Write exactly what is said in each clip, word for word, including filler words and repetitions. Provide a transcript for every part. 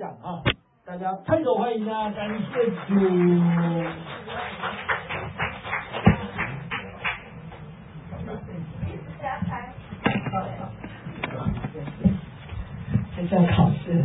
讲啊，大家拍手欢迎啊，感谢主。 这叫考试。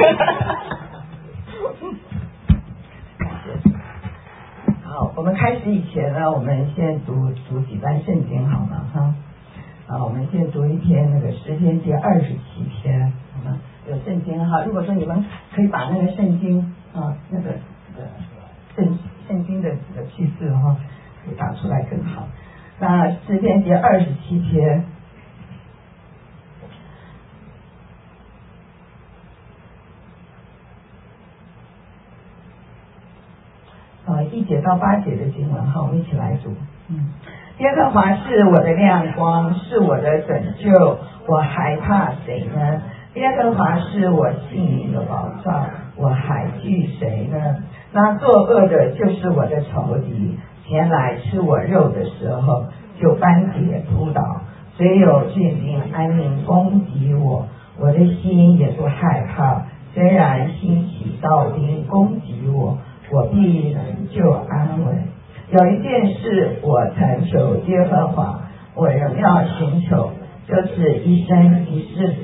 好，我们开始以前呢，我们先读读几段圣经好吗？哈，啊，我们先读一篇那个诗篇第二十七篇，好吗？有圣经哈，如果说你们可以把那个圣经啊，那个那个圣圣经的这个句式哈，可以打出来更好。那诗篇第二十七篇。啊，一节到八节的经文哈，我们一起来读。嗯，耶和华是我的亮光，是我的拯救，我还怕谁呢？耶和华是我性命的保障，我还惧谁呢？那作恶的就是我的仇敌，前来吃我肉的时候，就斑点扑倒。虽有军兵安宁攻击我，我的心也不害怕。虽然兴起刀兵攻击我，我必仍旧安稳。有一件事我曾求耶和华，我仍要寻求，就是一生一世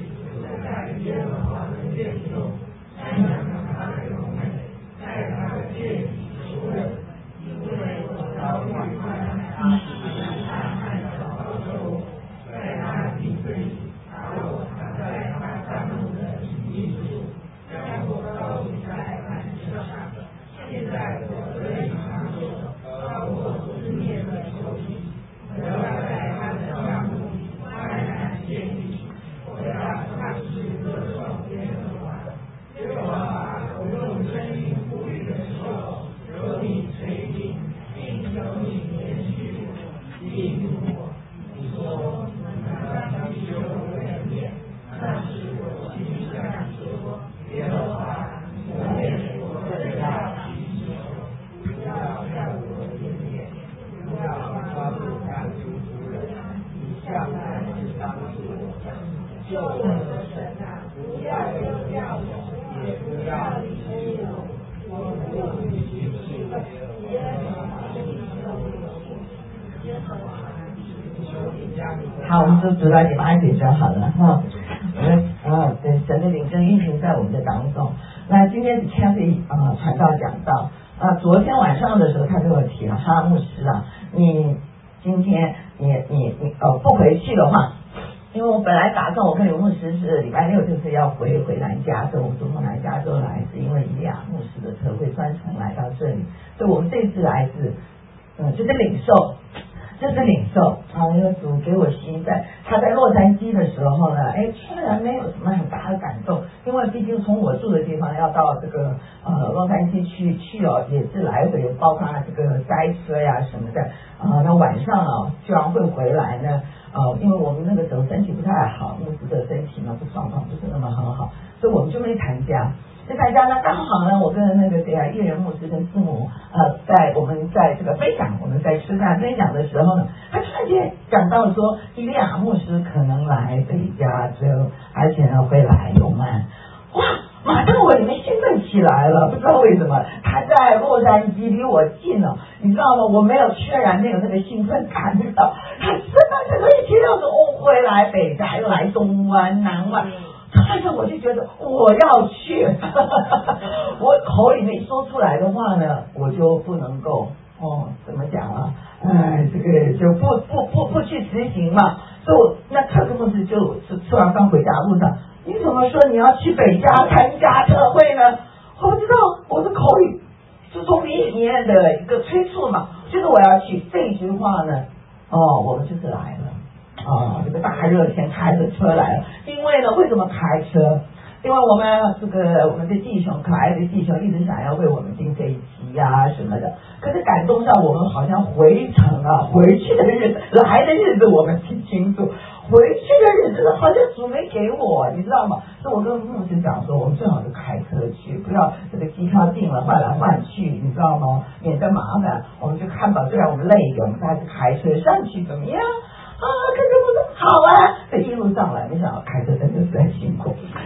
好，我们就读到第八节就好了哈。我们啊，对神的灵正运行在我们的当中。那今天是 Kathy 啊传道讲道啊，昨天晚上的时候他跟我提了，哈牧师啊，你今天你你你呃不回去的话，因为我本来打算我跟刘牧师是礼拜六就是要回回南加州，我们从南加州来，是因为以利亚牧师的特会专程来到这里，所以我们这次来是嗯就是领受。这是领受啊，因为主给我心在，他在洛杉矶的时候呢，哎，虽然没有什么很大的感动，因为毕竟从我住的地方要到这个呃洛杉矶去去哦，也是来回，包括这个塞车呀什么的啊、呃。那晚上啊，居然会回来呢，呃，因为我们那个时候身体不太好，牧师的身体呢不状况不是那么很好，所以我们就没参加。在参加呢，刚好呢，我跟那个谁啊，叶仁牧师跟师母，呃，在我们在这个分享，我们在吃饭分享的时候呢，他突然间讲到说，伊利亚牧师可能来北加州，而且呢会来永曼，哇，马上我里面兴奋起来了，不知道为什么，他在洛杉矶离我近了，你知道吗？我没有确然没有那个兴奋感，你知道，他真的整个一听到说，哦，会来北加，又来东湾、南湾。但是我就觉得我要去，我口里面说出来的话呢，我就不能够哦，怎么讲啊？哎，这个就不不不不去执行嘛。所以我那特克牧师就吃完饭回家路上，你怎么说你要去北加参加特会呢？我不知道，我的口里就从里面的一个催促嘛，就是我要去这一句话呢，哦，我们就是来了。啊，这个大热天开着车来了，因为呢，为什么开车？因为我们这个我们的弟兄可爱的弟兄一直想要为我们订飞机呀、啊、什么的，可是感动上我们好像回程啊，回去的日子来的日子我们挺清楚，回去的日子好像主没给我，你知道吗？所以我跟牧师讲说，我们最好是开车去，不要这个机票订了换来换去，你知道吗？免得麻烦。我们就看到，虽然我们累一点，我们还是开车上去怎么样？啊，可是我说好啊，这一路上来，没想到开车真的是很辛苦。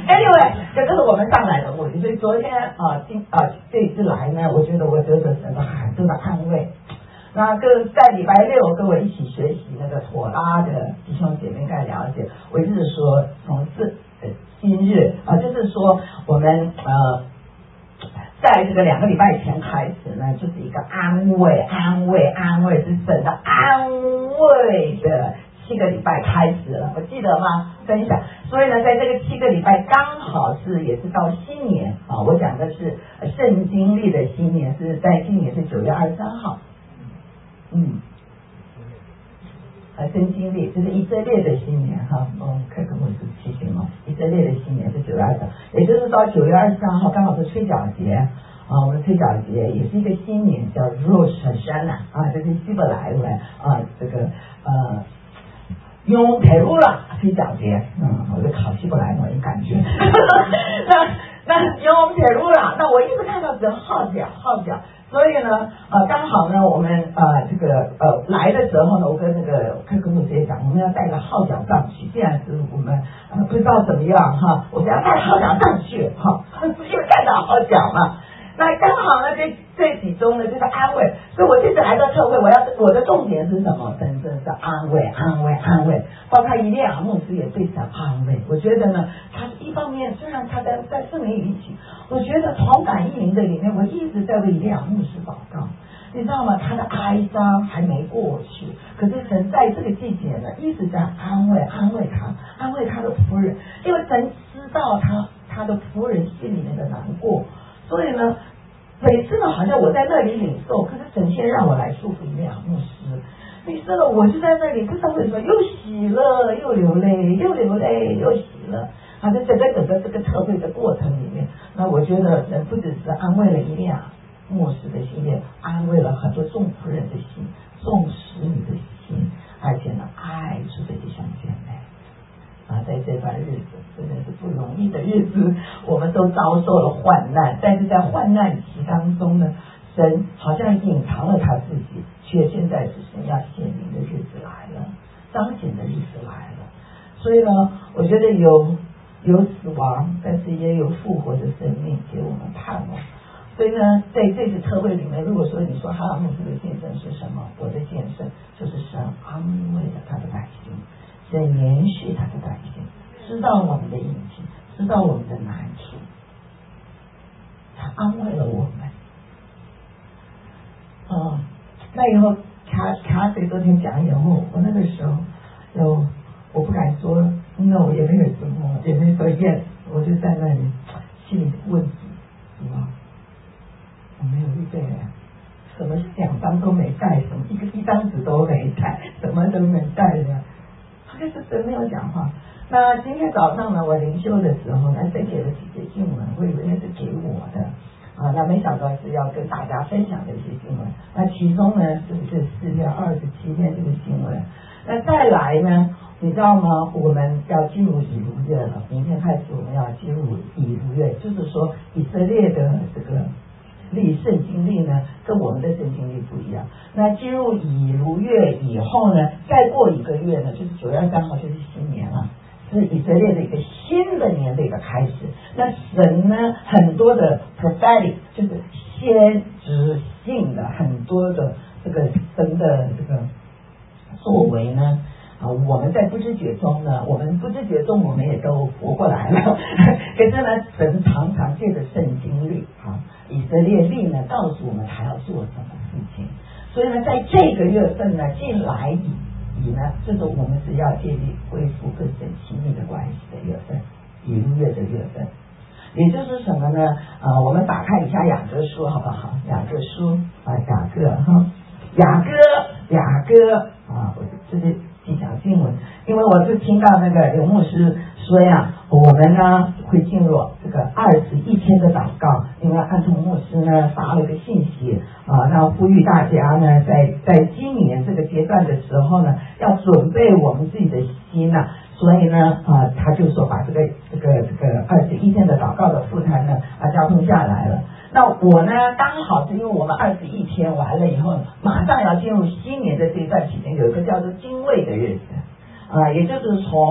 Anyway， 这就是我们上来的目的。所以昨天啊，今啊这一次来呢，我觉得我得着神的很多的安慰。那跟在礼拜六跟我一起学习那个妥拉的弟兄姐妹应该了解，我就是说从这呃今日啊，就是说我们呃在这个两个礼拜前开始呢，就是一个安慰、安慰、安慰，是神的安慰的七个礼拜开始了，我记得吗？分享。所以呢，在这个七个礼拜刚好是也是到新年啊，我讲的是圣经历的新年，是在今年是九月二十三号。嗯，呃，圣经历就是以色列的新年哈，哦，开个牧师提醒哦，以色列的新年是九月二十三，也就是到九月二十三号刚好是吹角节啊，我们吹角节也是一个新年，叫 Rosh Hashanah 啊，这是希伯来文啊，这个呃。用铁路了吹角节，嗯，我就考希伯来文感觉。那那用铁路了，那我一直看到只号角号角，所以呢，呃，刚好呢，我们呃这个呃来的时候呢，我跟那个跟跟我直接讲，我们要带个号角上去，既然是我们呃不知道怎么样哈，我们要带号角上去哈，因为带到号角嘛。那刚好呢，这这几周呢就是安慰，所以我这次来到特会，我要我的重点是什么？真正是安慰，安慰，安慰。包括伊利亚牧师也非常安慰。我觉得呢，他一方面虽然他在在圣灵里一起，我觉得同感异灵的里面，我一直在为伊利亚牧师祷告。你知道吗？他的哀伤还没过去，可是神在这个季节呢，一直在安慰，安慰他，安慰他的仆人，因为神知道他他的仆人心里面的难过。所以呢，每次呢，好像我在那里领受，可是神仙让我来祝福伊利亚牧师。你知道，我就在那里，不知道为什么又喜乐，又流泪，又流泪，又喜乐。啊，在整个整个这个特会的过程里面，那我觉得神不只是安慰了伊利亚牧师的心，也安慰了很多众仆人的心，众使女的心，而且呢，爱出这些兄姐妹。啊，在这段日子真的是不容易的日子，我们都遭受了患难，但是在患难期当中呢，神好像隐藏了他自己，却现在是神要显明的日子来了，彰显的日子来了。所以呢，我觉得有有死亡，但是也有复活的生命给我们盼望。所以呢，在这次特会里面，如果说你说哈拉牧师的见证是什么，我的见证就是神安慰了他的百姓。在延续他的百姓，知道我们的隐情，知道我们的难处，他安慰了我们。哦，那以后卡卡水昨天讲以后，我那个时候有我不敢说 no， 也没有什么，也没说 yes， 我就在那里心里问什么，我没有预备啊，什么两张都没带，什么一个一张纸都没带，什么都没带的。但是神没有讲话。那今天早上呢，我灵修的时候呢，神写了几节经文，我以为那是给我的啊，那没想到是要跟大家分享的一些经文。那其中呢，就是这四篇二十七篇这个经文。那再来呢，你知道吗？我们要进入以卢月了，明天开始我们要进入以卢月，就是说以色列的这个历圣经历呢，跟我们的圣经历不一样。那进入以卢月以后呢，再过一个月呢，就是九月三号就是新年了，是以色列的一个新的年的一个开始。那神呢，很多的 prophetic 就是先知性的很多的这个神的这个作为呢。啊，我们在不知觉中呢，我们不知觉中我们也都活过来了。可是呢，神常常借着圣经历啊，以色列历呢，告诉我们他要做什么事情。所以呢，在这个月份呢，进来以以呢，这个我们是要建立恢复跟神亲密的关系的月份，以路月的月份。也就是什么呢？啊，我们打开一下雅各书好不好？雅各书啊，雅各哈，雅各雅各啊，我这是。记讲经文，因为我是听到那个刘牧师说呀，我们呢会进入这个二十一天的祷告，因为安童牧师呢发了个信息啊，那呼吁大家呢在在今年这个阶段的时候呢，要准备我们自己的心呐、啊，所以呢啊，他就说把这个这个这个二十一天的祷告的副刊呢啊交通下来了。那我呢，刚好是因为我们二十一天完了以后，马上要进入新年的这一段期间，有一个叫做精卫的日子，啊、呃，也就是从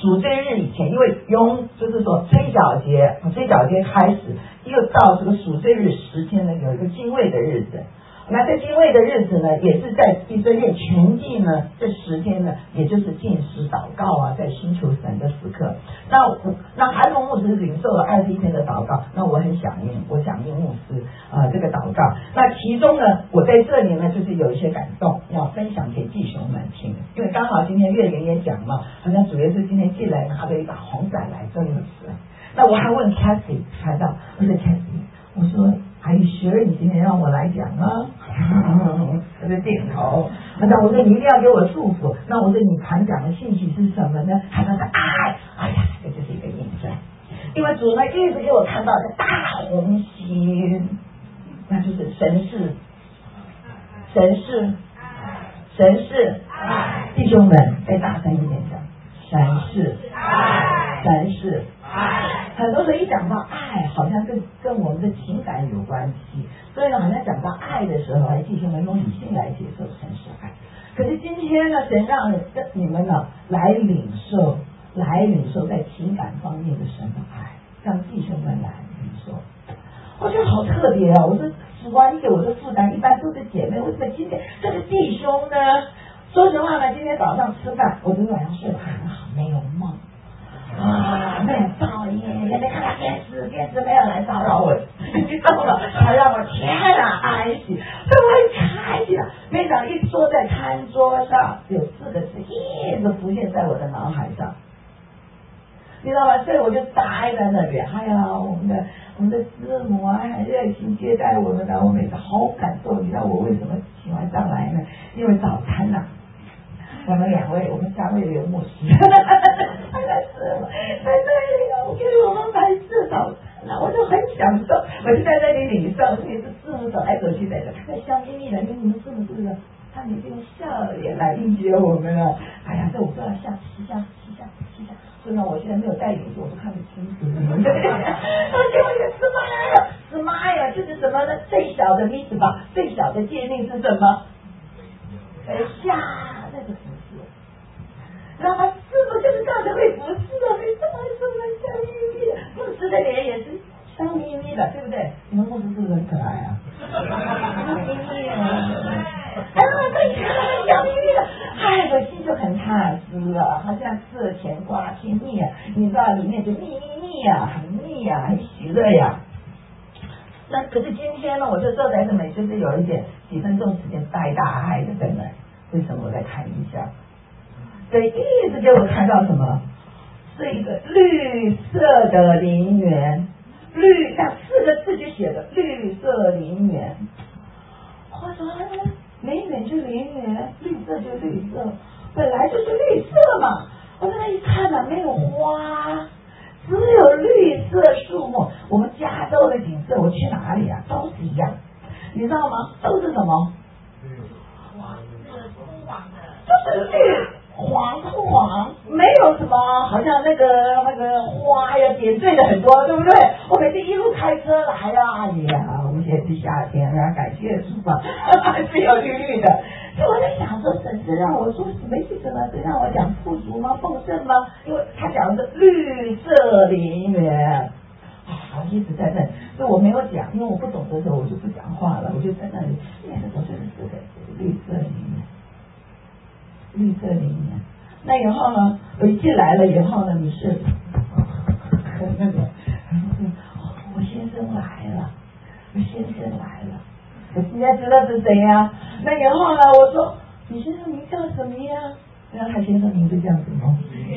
赎罪日以前，因为用就是说吹角节，吹角节开始，又到这个赎罪日十天呢，有一个敬畏的日子。那这敬畏的日子呢，也是在以色列全地呢这十天呢，也就是禁食祷告啊，在寻求神的时刻。那我那韩龙牧师领受了二十一天的祷告，那我很响应，我响应牧师啊、呃、这个祷告。那其中呢，我在这里呢，就是有一些感动，要分享给弟兄们听，因为刚好今天月玲也讲嘛，好像主耶稣今天进来拿着一把红伞来这里吃。那我还问 Kathy， 看到我说 Kathy， 我说。Are you sure 你今天让我来讲啊？他就点头。那我说你一定要给我祝福。那我说你传讲的信息是什么呢？他说是爱。哎呀，这就是一个印证。因为主呢一直给我看到的大红心，那就是神是，神是，神是。弟兄们，再大声一点讲，神是，神是。很多时候一讲到爱，好像跟跟我们的情感有关系，所以呢，好像讲到爱的时候，哎，弟兄们用理性来接受神是爱。可是今天呢，神让你们呢来领受，来领受在情感方面的神的爱，让弟兄们来领受。我觉得好特别啊！我说主啊，你给我的负担一般都是姐妹，为什么今天这是弟兄呢？说实话呢，今天早上吃饭，我昨天晚上睡得很好，没有梦。啊，没有噪音，也没看到电视，电视没有来骚扰我，你知道吗？还让我天哪安息，所以我很开心啊！没想到一坐在餐桌上，有四个字一直浮现在我的脑海上，你知道吗？所以我就呆在那边。哎呀，我们的我们的师母啊，很热情接待我们的，我每次好感动。你知道我为什么喜欢上来呢？因为早餐呐、啊。我们两位，我们三位刘牧师，他在师母在这里，给我们摆四早餐，我就很享受，我就在那里领受，每次师母走来走去在这，他在笑眯眯的，因为你们师母是不是？他们就用笑脸来迎接我们了。哎呀，这我不知道下七下七下七下，所以呢，我现在没有带领子，我都看不清楚。他给我也是妈呀，是妈呀，这是什么呢？最小的例子吧，最小的界定是什么？等下那个。然后师傅就是这样子会服侍的，为什么说的笑眯眯的？牧师的脸也是笑眯眯的，对不对？你们牧师是不是很可爱啊？笑眯眯的，哎呀，对，笑眯眯的，哎，我心就很踏实了，好像吃了甜瓜甜蜜啊，你知道里面就蜜蜜蜜啊，很蜜啊，很喜乐呀。那可是今天呢，我就坐在这里，就是有一点几分钟时间呆大爱的在那，为什么我来看一下？对，一直给我看到什么？是一个绿色的陵园，绿那四个字就写的绿色陵园。我说陵园就陵园，绿色就绿色，本来就是绿色嘛。我在那一看呢、啊，没有花，只有绿色树木。我们加州的景色，我去哪里啊，都是一样，你知道吗？都是什么？就是绿。黄不黄，没有什么，好像那个那个花呀点缀的很多，对不对？我每次一路开车来啊，哎呀，我们现在是夏天啊，感谢主吧，是有绿绿的。所以我在想说，神是让我说什么意思呢？是让我讲富足吗？丰盛吗？因为他讲的是绿色陵园。啊，一直在那，所以我没有讲，因为我不懂的时候我就不讲话了，我就在那里，念着我这个四个字，绿色陵园。绿色陵园，那以后呢？我一进来了以后呢，你是那个，我先生来了，我先生来了，我现在知道是谁呀、啊？那以后呢？我说你先生名叫什么呀？然后他先生名字叫什么？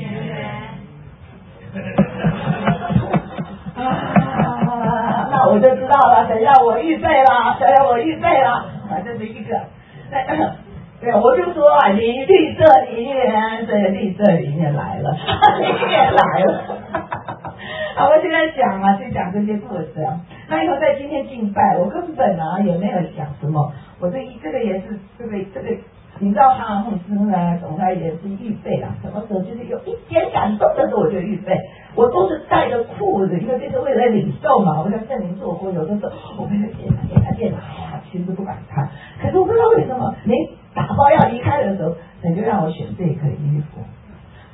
啊，那我就知道了，谁让我预备了，谁让我预备了，啊，这是一个。对，我就说啊，你绿色陵园，对，绿色陵园来了，陵园来了。好，我现在讲啊，就讲这些故事啊。那以后在今天敬拜，我根本啊也没有想什么，我这这个也是这个这个，你知道哈，牧师呢，总该也是预备啊，什么时候就是有一点感动的时候我就预备，我都是带着裤子，因为这是为了领受嘛，我在圣灵做过，有的时候我为了电脑电脑电脑，哎呀，其实不敢看，可是我不知道为什么，连打包要离开的时候，神就让我选这一颗衣服。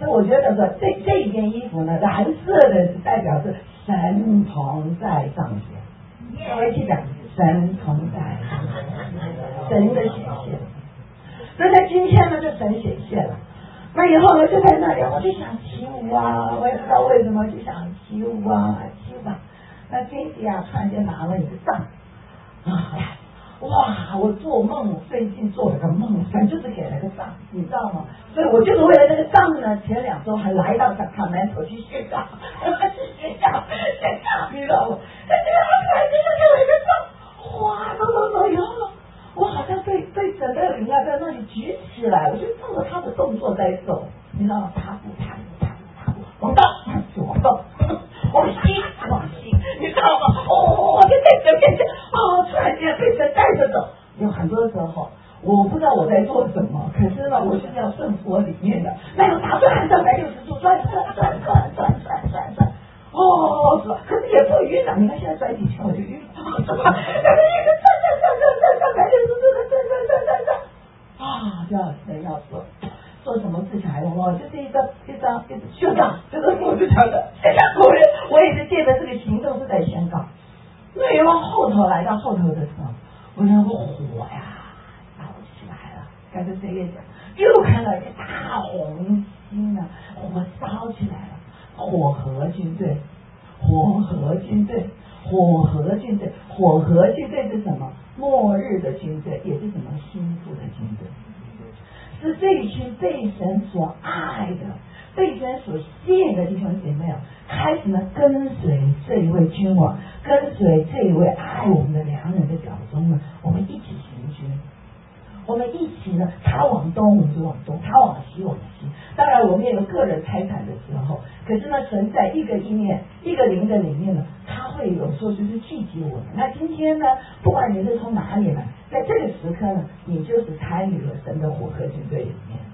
所以我觉得说这这一件衣服呢，蓝色的是代表是神同在彰显。各位去讲神同在，神的显现。所以在今天呢，就神显现了。那以后呢，就在那里，我就想起舞啊，我也不知道为什么就想起舞啊，起舞啊。那金迪啊，突然间拿了一个杖啊，哇！我做梦最近做了个梦，神就是给了个杖，你知道吗？所以我就是为了那个杖呢，前两周还来到卡卡南头去宣告，去宣告，宣告，你知道吗？在这个突然间就给我一个杖，哇！走走走以后，我好像被被整个灵啊在那里举起来，我就照着他的动作在走，你知道吗？踏步踏步踏步踏步，往东左动，往西往西，你知道吗？哦，我就在这边去，哦，突然间被神带着走。有很多时候，我不知道我在做什么，可是呢，我就是要顺服我里面的，那个打转三百六十度转转转转转转转转，哦，是吧？可是也不晕啊！你看现在转几圈我就晕了，是吧？那个一直转转转转转三百六十度的转转转转转，啊，这样人要做做什么事情还用我就是一张一张一直宣告，就是我就讲的，现在我我也是借着这个行动是在宣告。那以后后头来到后头的时候，我那个火呀烧起来了，跟着谁也讲，又看到一个大红星呢，火烧起来了，火河军队，火河军队，火河军队，火河军队是什么？末日的军队，也是什么心腹的军队，是这一群被神所爱的、被神所吸引的弟兄姐妹啊，开始呢跟随这一位君王，跟随这一位爱我们的良人的表忠呢，我们一起行军，我们一起呢，他往东我们就往东，他往西往西。当然我们也有个人财产的时候，可是呢，神在一个意念、一个灵的里面呢，他会有时候就是聚集我们。那今天呢，不管你是从哪里来，在这个时刻呢，你就是参与了神的火河军队里面。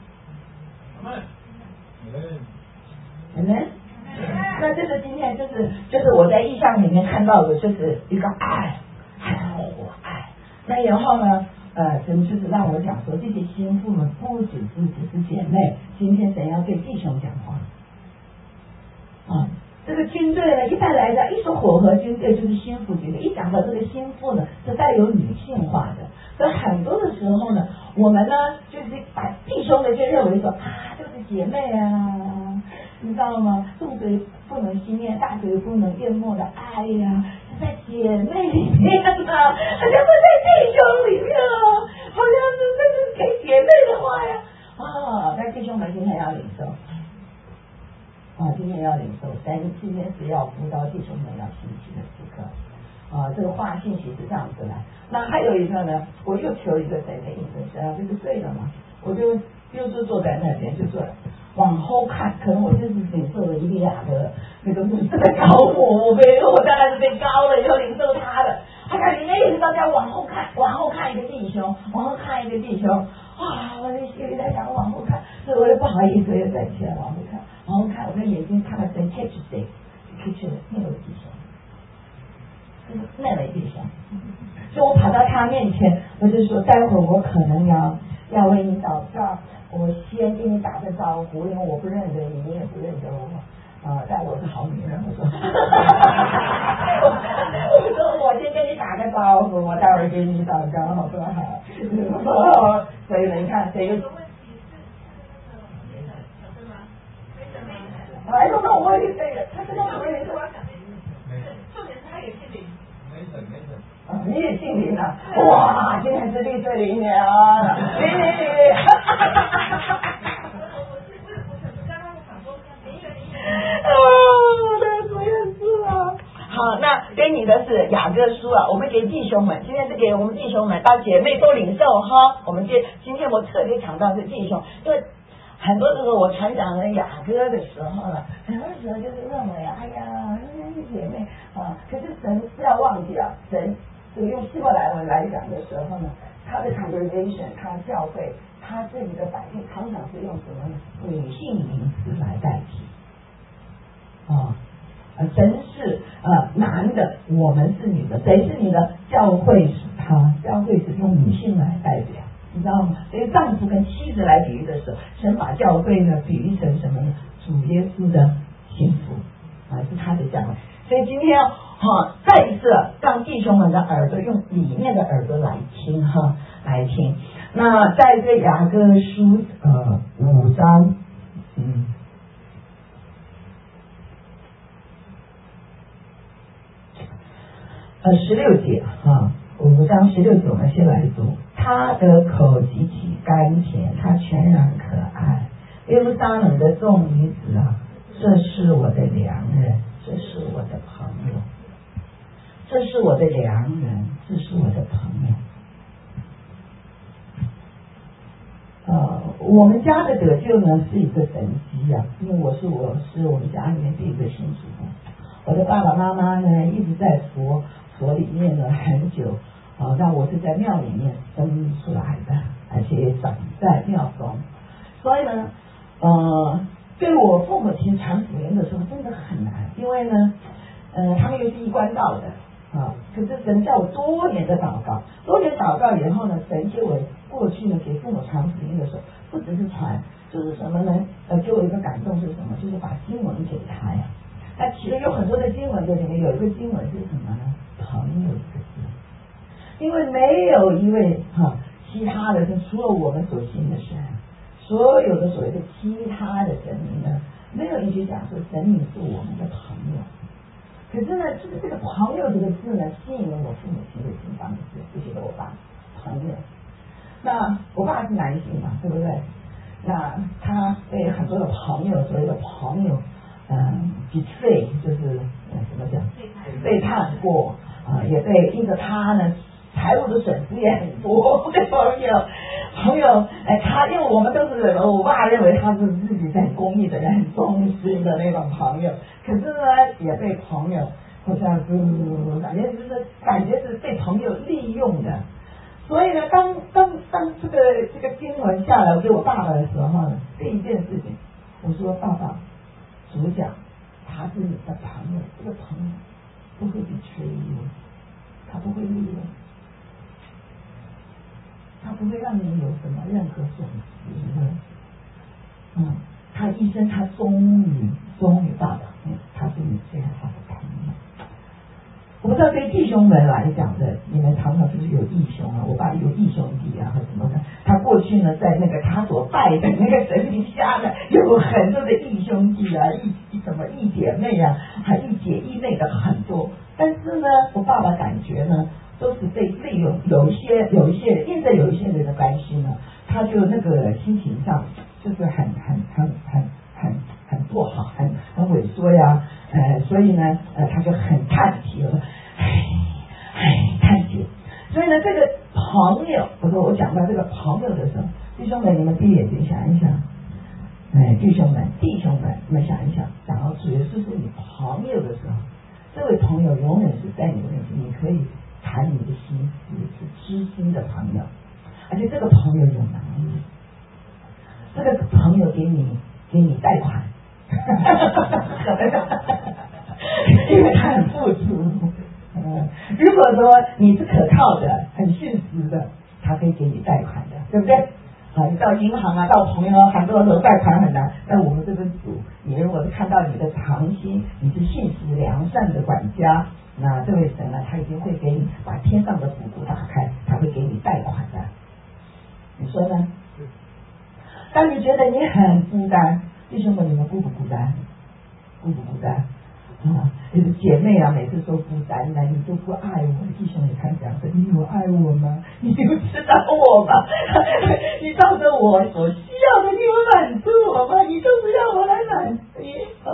嗯，嗯，那这个今天就是就是我在意象里面看到的，就是一个爱，还有火爱。那然后呢？呃，神就是让我讲说，这些心腹们不只是只是姐妹，今天神要对弟兄讲话啊。这个军队呢，一般来讲，一说火河军队就是心腹军队，一讲到这个心腹呢，是带有女性化的，所以很多的时候呢，我们呢就是把弟兄呢就认为说啊，就是姐妹啊，你知道吗？众水不能熄灭，大水不能淹没的爱呀。在姐妹里面啊，好像不在弟兄里面啊，好像是这是给姐妹的话呀啊！那弟兄们今天要领受啊，今天要领受，但今天是要辅导弟兄们要信息的时刻啊。这个话信息是这样子来。那还有一个呢，我又求一个谁的应征啊，就是对了嘛，我就就是坐在那边就坐往后看，可能我就是领受了伊利亚的那个牧师的高我，我被我当然是被高了，以后领受他的。他看里面一直大家往后看，往后看一个弟兄，往后看一个弟兄，啊，我的心里在想往后看，所以我也不好意思，又站起来往后看，往后看，我的眼睛看到谁 catch 谁 ，catch 了那位弟兄，就是那位弟兄，所以我跑到他面前，我就说，待会儿我可能要要为你祷告。我先给你打个招呼，因为我不认得你，你也不认得我，啊、呃，但我是好女人，我说，我说我先跟你打个招呼，我待会儿给你祷告，好不好？所以你看，谁？哎，那我也这个，他跟他我也是，重点是他也姓林，没事没事。啊，你也姓林啊！哇，今天是绿色林年啊！林林林！我的主耶稣啊！好，那给你的是雅各书啊，我们给弟兄们，今天是给我们弟兄们，当姐妹都领受哈。我们今今天我特别强调是弟兄，因为很多时候我传讲人雅各的时候呢，很多时候就是认为，哎呀，是姐妹啊，可是神不要忘记啊，神。所以用希伯来文来讲的时候呢，他的 congregation， 他教会，他自己的百姓，常常是用什么女性名词来代替啊？呃，神是呃男的，我们是女的，谁是女的？教会是他，教会是用女性来代表你知道吗？所以丈夫跟妻子来比喻的时候，神把教会呢比喻成什么呢？主耶稣的幸福啊，是他的教会。所以今天哈、啊，再一次让弟兄们的耳朵用里面的耳朵来听哈，来听。那在这雅各书呃五章，嗯。呃，十六节哈，五章十六节，我们先来读。他的口极其甘甜，他全然可爱。耶路撒冷的众女子啊，这是我的良人，这是我的朋友，这是我的良人，这是我的朋友。呃，我们家的得救呢是一个神迹啊，因为我是我是我们家里面第一个信主的。我的爸爸妈妈呢一直在佛佛里面呢很久啊，那我是在庙里面生出来的，而且也长在庙中，所以呢，呃，对我父母亲传福音的时候真的很难，因为呢，呃，他们又是一贯道的啊，可是神叫我多年的祷告，多年祷告以后呢，神给我过去呢给父母传福音的时候，不只是传，就是什么呢？呃，给我一个感动是什么？就是把经文给他呀。那其实有很多的经文，这里面有一个经文是什么呢？朋友这个字，因为没有一位哈、啊、其他的神，除了我们所信的神，所有的所谓的其他的神明呢，没有一句讲说神明是我们的朋友。可是呢，这个这个朋友这个字呢，吸引了我父母亲的心，当时就觉得我爸朋友。那我爸是男性嘛，对不对？那他被很多的朋友，所谓的朋友。嗯 betray 就是呃怎么讲背叛过啊、呃，也被因着他呢财务的损失也很多。对朋友朋友哎，他因为我们都是我爸认为他是自己是很公益的人，很忠心的那种朋友，可是呢也被朋友好像是感觉就是感觉是被朋友利用的。所以呢，当当当这个这个经文下来给我爸爸的时候呢，第一件事情我说爸爸。主讲他是你的朋友，这个朋友不会比吹你，他不会利用，他不会让你有什么任何损失的。嗯，他一生他忠于忠于爸爸，嗯，他是你最好的朋友。我不知道对弟兄们来讲的，你们常常就是有义兄啊，我爸有义兄弟啊和什么的。他过去呢，在那个他所拜的那个神明下呢，有很多的义兄弟啊，义什么义姐妹啊，还义姐义妹的很多。但是呢，我爸爸感觉呢，都是被利用。有一些有一些人，因着有一些人的关系呢，他就那个心情上就是很很很很很很不好，很很萎缩呀。呃，所以呢，呃，他就很叹气，我说，唉唉，叹气。所以呢，这个朋友，我说我讲到这个朋友的时候，弟兄们，你们闭眼睛想一想，哎，弟兄们，弟兄们，你们想一想，讲到主耶稣是你朋友的时候，这位朋友永远是在你的面前，你可以谈你的心思，是知心的朋友，而且这个朋友有能力，这个朋友给你给你贷款。因为他很付出、呃、如果说你是可靠的很信实的，他可以给你贷款的，对不对啊？你到银行啊，到朋友很多时候贷款很难，但我们这个组，你如果是看到你的长心，你是信实良善的管家，那这位神呢，他一定会给你把天上的府库打开，他会给你贷款的，你说呢？当你觉得你很孤单，弟兄们，你们孤不孤单？孤不孤单？啊，这个姐妹啊，每次说孤单呢，你都不爱我。弟兄也看讲说，你有爱我吗？你有知道我吗？你照着我所需要的，你有满足我吗？你就是要我来满足你。啊、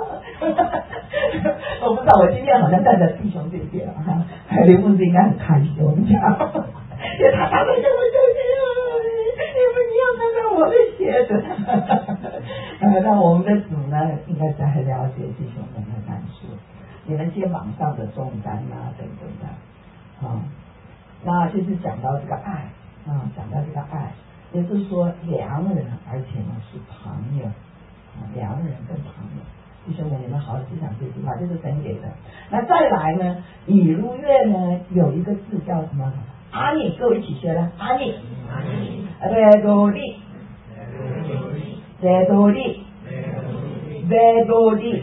我不知道，我今天好像站在弟兄这边哈，刘牧师应该很开心，我们讲，因为他他们跟我讲，因为你要看看我的鞋子。呃，那我们的主呢，应该是很了解弟兄们的难处，你们肩膀上的重担啊，等等的，啊，那就是讲到这个爱啊，讲到这个爱，也就是说良人，而且呢是朋友，啊，良人跟朋友，弟兄们，你们好好思想这句话，这是神给的。那再来呢，以如愿呢，有一个字叫什么？ 阿尼，跟我一起学了，阿尼，贝多利，贝多利，贝多利，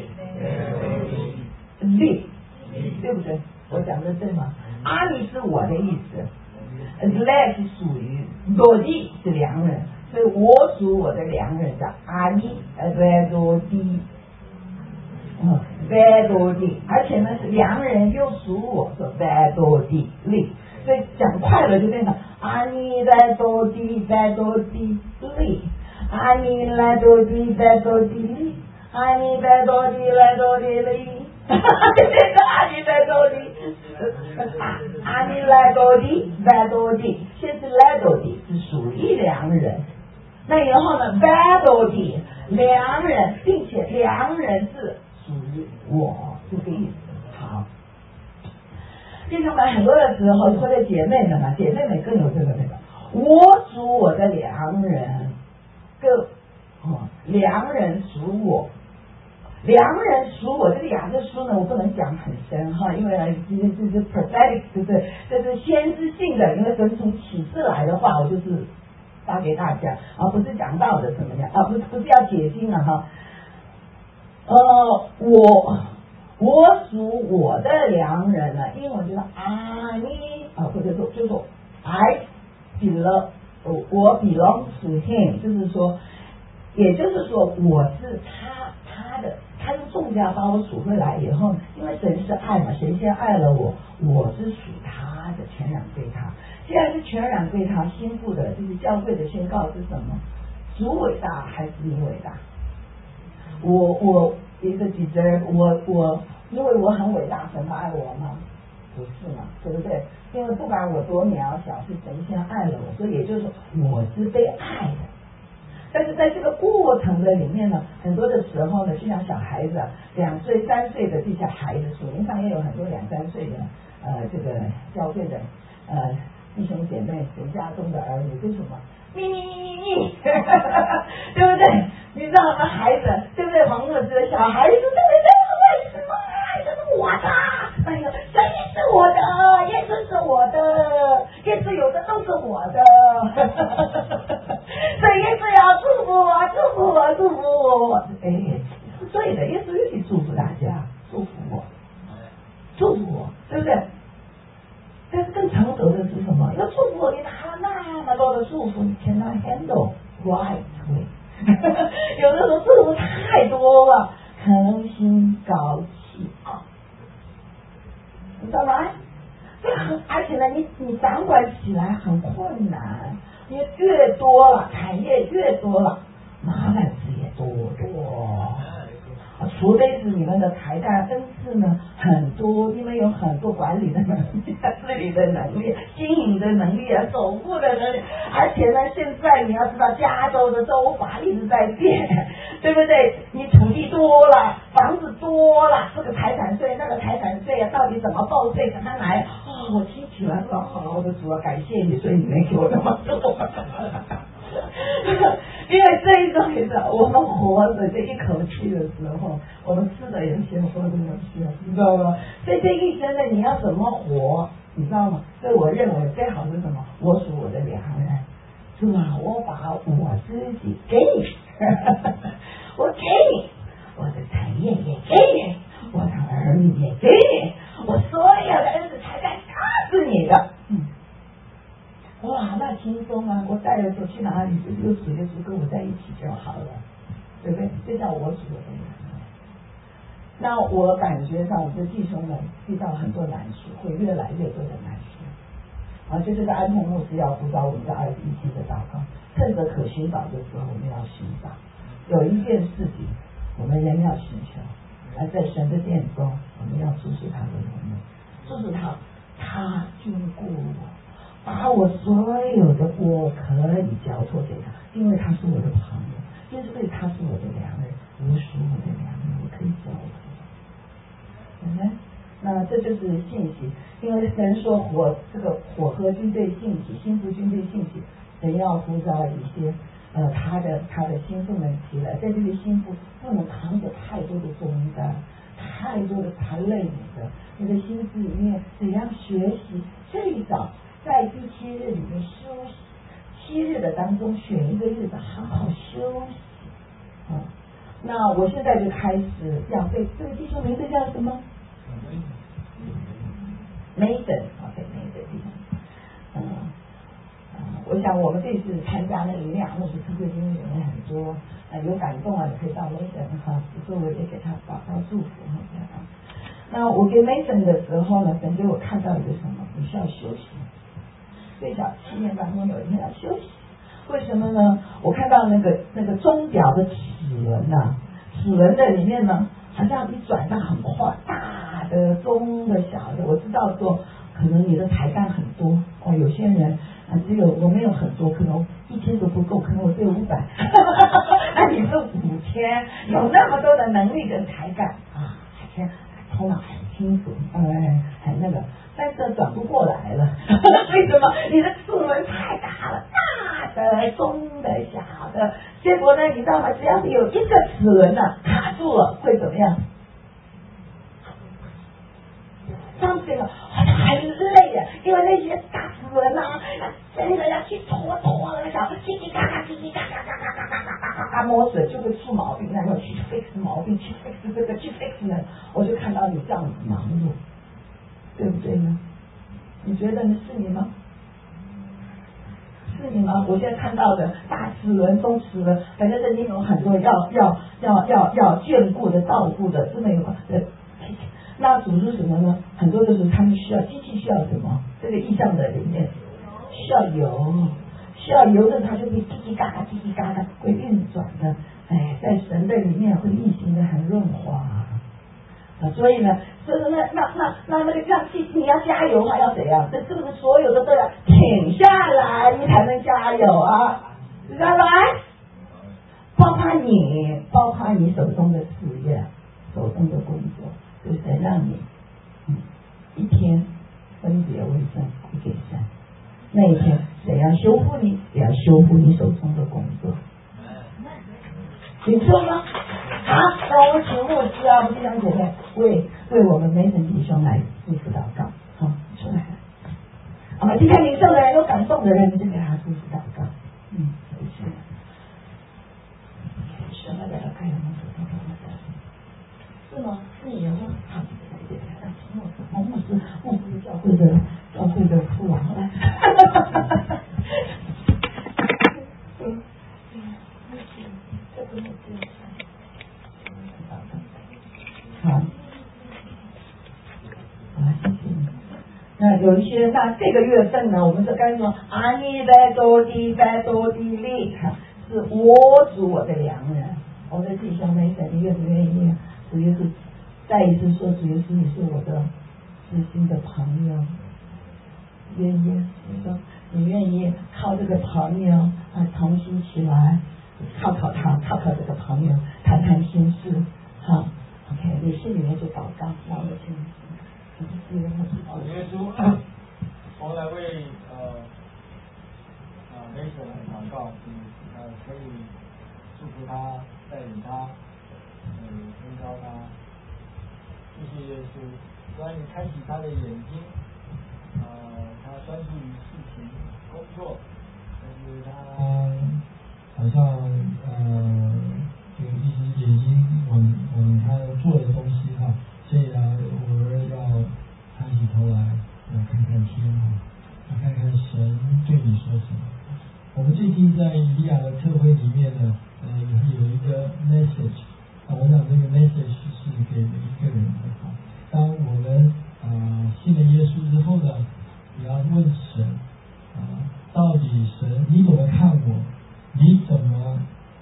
利，对不对？我讲的对吗？阿尼是我的意思，来是属于，多利是良人，所以我属我的良人叫阿尼，贝多利。嗯，贝多利，而且呢是良人又属我，说贝多利利，所以讲快了就变成阿尼贝多利贝多利利，阿尼贝多利贝多利利，阿尼贝多利贝多利利，哈哈，这个阿尼贝多利，阿尼贝多利贝多利，先是贝多利是属于良人，那以后呢贝多利良人，并且良人是属于我，这个意思。好，弟兄们，很多的时候或者姐妹们啊，姐妹们更有这个那个，我属我的良人，更哦，良人属我，良人属我。这个雅各书呢，我不能讲很深哈，因为呢，这是这是 prophetic， 就是这是先知性的，因为神从启示来的话，我就是发给大家，而、啊、不是讲道的怎么样啊，不是不是要解经了哈。呃，我我属我的良人呢，英文就是 I 啊，或者说就说 I belong， 我 belong to him， 就是说，也就是说我是他他的，他用重价把我赎回来以后，因为神是爱嘛，神先爱了我，我是属他的，全然归他。既然是全然归他，心腹的就是教会的宣告是什么？主伟大还是你伟大？我我一个记者，我我因为我很伟大，神爱我吗？不是嘛，对不对？因为不管我多渺小，是神先爱了我，所以也就是说我是被爱的。但是在这个过程的里面呢，很多的时候呢，就像小孩子，两岁三岁的这些孩子，属灵上也有很多两三岁的呃这个教会的呃弟兄姐妹，神家中的儿女，为什么？咪咪咪咪咪，对不对？你知道吗？孩子，对不对？黄牧师的小孩子，对不对？为什么？这是我的，哎呀，神也是我的，耶稣是我的，耶稣有的都是我的，所以耶稣要祝福我，祝福我，祝福我。哎，是对的，耶稣一起祝福大家，祝福我，祝福我，对不对？但是更成熟的是什么？要祝福我，你他那么多的祝福，你 cannot handle right way。有的时候祝福太多了，可能心高气傲，你知道吗？这很，而且呢，你你掌管起来很困难，因为越多了，产业越多了，麻烦事也多多。除非是你们的才干恩赐呢很多，你们有很多管理的能力、治理的能力、经营的能力啊、守护的能力，而且呢，现在你要知道加州的州法一直在变，对不对？你土地多了，房子多了，这个财产税、那个财产税啊，到底怎么报税、怎么来？哦，我听起来说好，我的主啊，感谢你，所以你没给我那么多。因为这一种也是我们活着这一口气的时候，我们吃的有些，喝的有些，你知道吗？所以这一生呢，你要怎么活，你知道吗？所以我认为最好是什么？我属我的良人，是吧？我把我自己给你，我给你，我的产业也给你，我的儿女也给你，我所有的恩赐才干都是你的。嗯。哇，那轻松啊！我带着走去哪里，就有主耶稣跟我在一起就好了，对不对？就像我主的人。那我感觉上，我的弟兄们遇到很多难处，会越来越多的难处。啊，就这个安同牧师要辅导我们的二十一期的祷告，趁着可寻找的时候，我们要寻找。有一件事情，我们人要寻求，而在神的殿中，我们要注视他的荣耀，注视他，他经过我。把我所有的我可以交托给他，因为他是我的朋友，因为他是我的良人，我属我的良人，我可以交托。明白？那这就是信息，因为神说火这个火和军队兴起，心腹军队兴起，神要呼召一些呃他的他的心腹们起来，在这个心腹不能扛着太多的重担，太多的太累你的，你的心思里面怎样学习最早。 在第七日里面休息，七日的当中选一个日子好好休息。嗯，那我现在就开始要背这个弟兄名字叫什么？梅登 ，OK， 梅登弟兄。嗯，呃，我想我们这次参加那个灵粮牧师特会经历的人很多，呃，有感动啊，也可以到梅登哈，作为也给他祷告祝福哈。那我给 Mason 的时候呢，神给我看到一个什么？你需要休息。最少七年当中有一天要休息。为什么呢？我看到那个那个钟表的齿轮呐、啊，齿轮的里面呢，好像一转到很快，大的、中的、小的。我知道说，可能你的才干很多哦，有些人啊只有我没有很多，可能一天都不够，可能我只有五百。那你是五千，有那么多的能力跟才干啊，好像头脑很清楚，哎，很那个，但是转不过来了。为什么？你的齿轮太大了，大的、中的、小的，结果呢，你知道吗？只要是有一个齿轮呢、啊、卡住了，会怎么样？当这个很累的，因为那些大齿轮啊，真的要去拖拖那个小，叽叽嘎嘎，叽叽嘎嘎嘎嘎嘎嘎嘎嘎嘎摸水就会出毛病，然后去 fix 毛病，去 fix 这个，去 fix 呢，我就看到你这样子忙碌，对不对呢？你觉得是你吗？是你吗？我现在看到的大齿轮、中齿轮，反正这里有很多要要要要要眷顾的、照顾的，真的有呃。那主是什么呢？很多的时候他们需要机器需要什么？这个意象的里面需要油，需要油的它就会叽叽嘎嘎、叽叽嘎嘎会运转的，哎，在神的里面会运行的很润滑啊。所以呢，所以那那那那那个让机你要加油还要怎样？这是不是所有的都要停下来，你才能加油啊？知道吗？包括你，包括你手中的事业、手中的工作。就是让你、嗯、一天分别为圣归给神，那一天谁要修复你，也要修复你手中的工作，你说吗？好，那我们请牧师啊，弟兄姐妹为为我们梅神弟兄来祝福祷告，好，出来了。好吧，今天领受的人有感动的人，就给他祝福祷告。嗯，是什么的开了门走走走走。是吗？是你吗？好，牧牧师，牧师教会的教会的父王来。嗯嗯，这个牧师，好，好，谢谢你。那有一些，那这个月份呢，我们就该说阿尼拜多地拜多地利，是我主我的良人，我的弟兄妹神，你愿不愿意？主耶稣再一次说，主耶稣你是我的知心的朋友，愿意你说你愿意靠这个朋友啊同心起来，靠靠他，靠靠这个朋友谈谈心事，好 ，OK， 你心里面就祷告，让我请主耶稣，我们来为呃啊梅神来祷告，呃可以祝福他，带领他。嗯，恩膏他，谢谢耶稣，让你开启他的眼睛，呃，他专注于事情、工作，但是他好像呃有一些眼睛往往他做的东西哈，所以啊，我儿要抬起头来，要看看天哈，要看看神对你说什么。我们最近在以利亚的特会里面呢，呃，有一个 message。我想这个 message 是给每一个人的哈。当我们啊、呃、信了耶稣之后呢，也要问神啊、呃，到底神你怎么看我？你怎么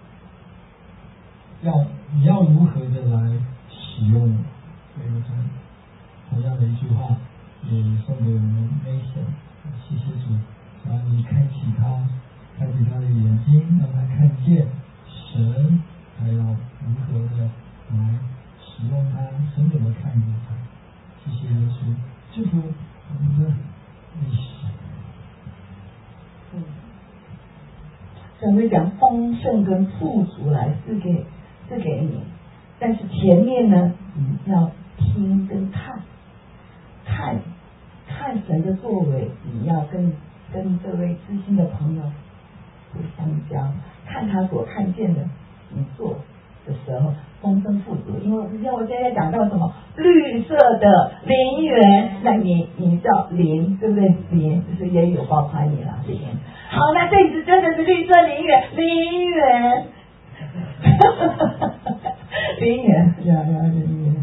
要你要如何的来使用我？所以我想同样的一句话也送给我们 Mason， 谢谢主，然后你开启他，开启他的眼睛，让他看见神。还要如何的来使用它？神怎么看待它？谢谢耶稣，祝福我们的历史。 嗯，神会讲丰盛跟富足来赐给赐给你，但是前面呢，你要听跟看，看看看神的作为，你要跟跟这位知心的朋友不相交，看他所看见的，你做的时候丰盛富足。因为你像我现在讲到什么绿色的林园，那你你叫林，对不对？林就是也有包括你了，林。好，那这一次真的是绿色林园，林园，林园，呀呀，林园。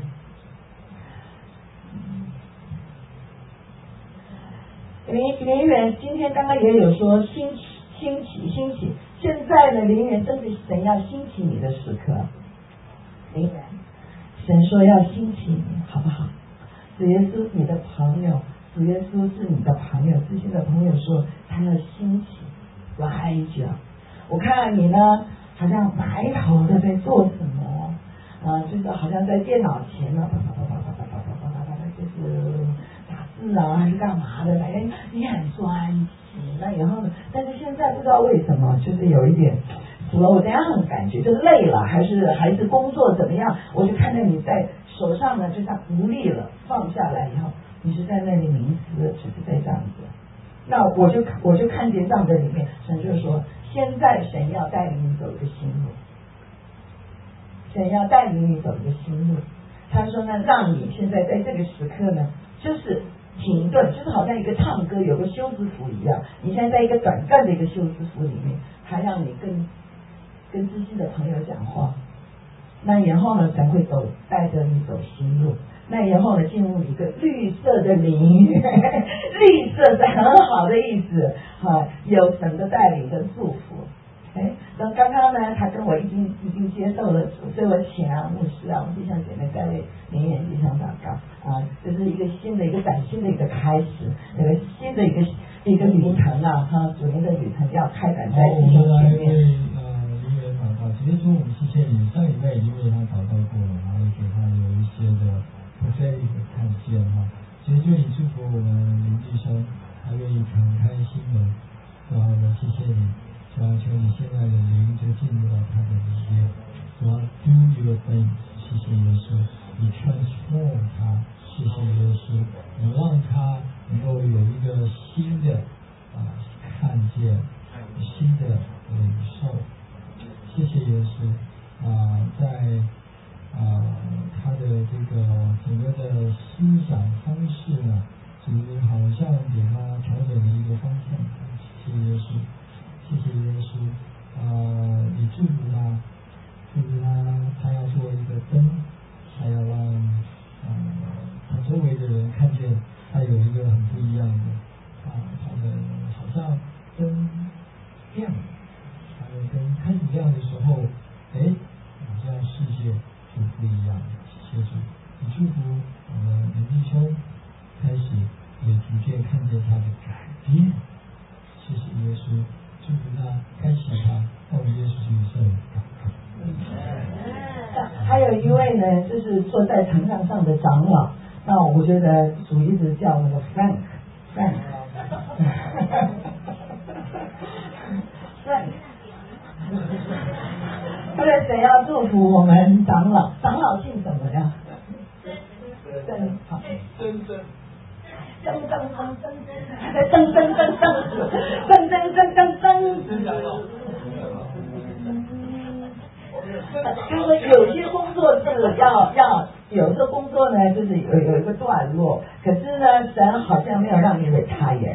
林林园今天刚刚也有说兴起兴起兴起，现在呢林园正是神要兴起你的时刻。林园，神说要兴起你，好不好？主耶稣你的朋友，主耶稣是你的朋友，知心的朋友说他要兴起来讲。我看你呢好像埋头的在做什么，呃，就是好像在电脑前呢，啪啪啪啪啪啪啪啪啪啪啪，就是打字啊还是干嘛的，反正你很专心。那以后呢？但是现在不知道为什么，就是有一点 slow down 感觉，就是累了，还是还是工作怎么样？我就看到你在手上呢，就像无力了，放下来以后，你是在那里冥思，就是在这样子。那我就我就看见这样的里面，神就说，现在神要带领你走一个新路，神要带领你走一个新路。他说呢，让你现在在这个时刻呢，就是停顿，就是好像一个唱歌有个休止符一样。你现在在一个短暂的一个休止符里面，他让你跟跟知心的朋友讲话。那以后呢，神会走带着你走新路。那以后呢，进入一个绿色的林园，绿色是很好的意思，哈，有神的带领跟祝福。哎，那刚刚呢，他跟我已经已经接受了主，所以我请啊牧师啊，我们弟兄姐妹在为林园弟兄祷告啊，这是一个新的一个崭新的一个开始，一个新的一个一个旅程啊，哈，主灵的旅程要开展在弟兄前面。 呃，林园祷告，其实主我们谢谢你，上礼拜已经为他祷告过了，然后给他有一些的 prophetic 的看见哈。其实就你祝福我们林弟兄，他愿意敞开心门，然后呢，谢谢你。主要求你现在的灵就进入到他的里面，主要 do your thing， 谢谢耶稣，你 transform 他，谢谢耶稣，你让他能够有一个新的啊看见，新的领受，谢谢耶稣啊，在啊他的这个整个的思想方式呢，只是好像给他调整了一个方向，谢谢耶稣。谢谢耶稣，呃，你祝福他，祝福他，他要做一个灯，他要让呃他周围的人看见他有一个很不一样的啊，他的好像灯亮，他的灯开始亮的时候，哎，好像世界就不一样了。谢谢主，你祝福我们林弟兄开始也逐渐看见他的改变。谢谢耶稣。祝福他，开启他，奉耶稣基督圣名祷告。 还有一位呢，就是坐在城墙上的长老。那我觉得主一直叫那个 Frank Frank Frank， 对，谁要祝福我们长老？长老姓什么呀？真好， 真真。 噔噔噔噔噔噔噔噔噔噔噔噔噔。他说有些工作是要要，有时候工作呢就是有有一个段落，可是呢神好像没有让你retire，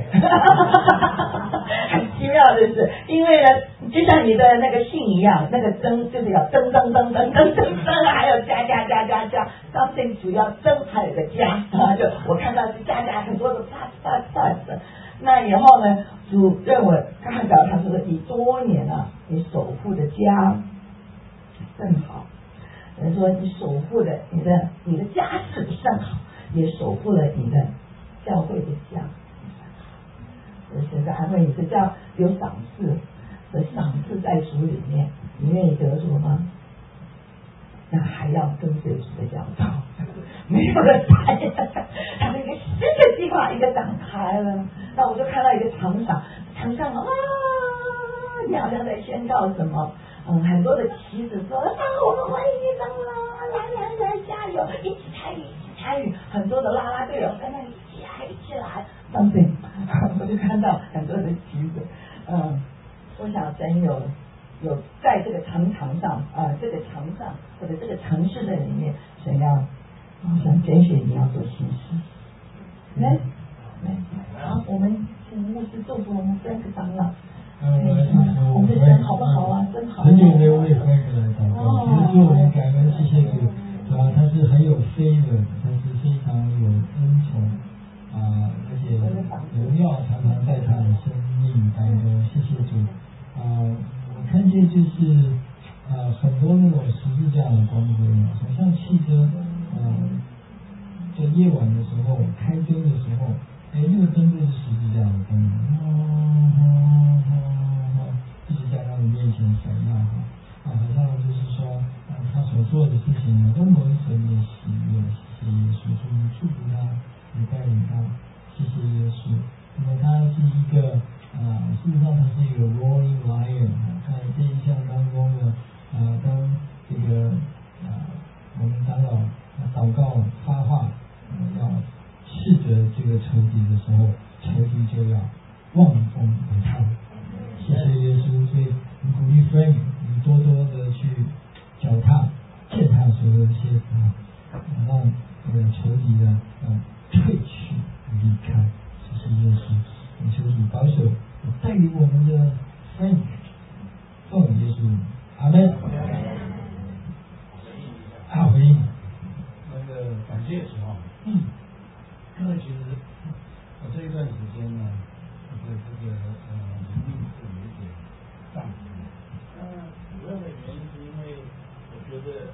很奇妙的是，因为呢就像你的那个姓一样，那个增就是要增增增增增增增，还有加加加加加 ，something 主要增还有个加，啊，就我看到是加加很多的 plus plus plus。那以后呢，主认为看到他说你多年啊，你守护的家更好。人说你守护了你的你的家世甚好，也守护了你的教会的家。我现在安慰你，这叫有赏赐，的赏赐在主里面，你愿意得着吗？那还要跟随主的教导，没有人猜，他那个新的计划一个展开了，那我就看到一个场上，场上啊，你好像在宣告什么？嗯，很多的旗子说，啊，我们欢迎你长老，来来来，加油，一起参与，一起参与，很多的啦啦队友跟那里一起来，一起来， something， 我就看到很多的旗子，嗯，我想神有有在这个城墙上啊、呃，这个城上或者这个城市的里面，神要想拣选你要做新事，来来，好，我们请牧师祝福我们三个长老。 嗯， 我们的神好不好啊？真好。 很久没有为 Frank 来祷告，其实我们感恩谢谢主，啊，他是很有 favor， 他是非常有恩宠，啊，而且荣耀常常在他的生命当中，谢谢主，啊，我看见就是啊很多那种十字架的光辉啊，好像汽车，啊，在夜晚的时候开灯的时候，哎，那个灯就是十字架的光辉。一直在他的面前闪耀哈，啊，好像就是说，啊，他所做的事情呢，都蒙神的喜悦，谢谢耶稣，所以祝福他，也带领他，谢谢耶稣。那么他是一个，啊，事实上他是一个 roaring lion， 在这一项当中呢，啊，当这个啊，我们长老祷告发话，啊，要斥责这个仇敌的时候，仇敌就要望风而逃。谢谢耶稣，所以你鼓励 Frank， 你多多的去脚踏、践踏所有的些啊，让这个仇敌呢啊退去离开。谢谢耶稣，我求主保守，带领我们的 Frank， 奉耶稣，阿门。啊，回应。 那个感谢主啊，嗯，因为其实我这一段时间呢，这个这个呃灵命是有一点上升。那主要的原因是因为我觉得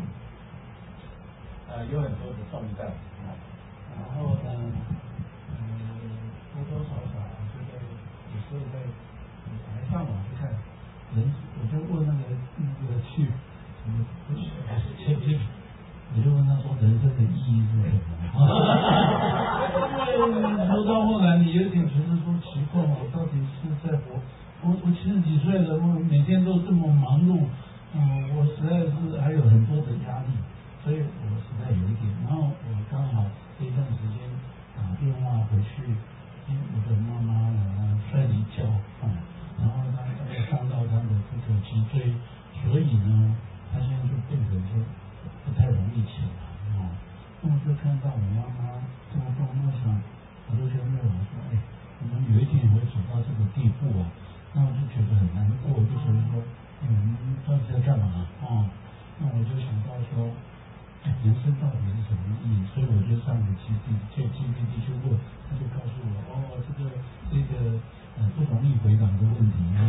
呃有很多的重担啊，然后呢，嗯、呃、多多少少这个有时候在还上网去看人，我就问那个那个去什么前前。我就问他说：“人生的意义是什么？”因为说到后来，你有点觉得说奇怪，我到底是在活？我我七十几岁了，我每天都这么忙碌，嗯，我实在是还有很多的压力，所以我实在有一点。然后我刚好这一段时间打电话回去，因为我的妈妈呢摔了一跤，啊、嗯，然后她她伤到她的这个脊椎，所以呢，她现在就变成说。不太容易起来啊、哦，那我就看到我妈妈这么动，我想，我就跟妹妹说，哎，我们有一天也会走到这个地步啊，那我就觉得很难过，就觉得说，哎，我们到底在干嘛啊、哦？那我就想到说，哎，人生到底是什么意义？所以我就上了基地，借 G P T 去问，他就告诉我，哦，这个这个呃不容易回答的问题啊，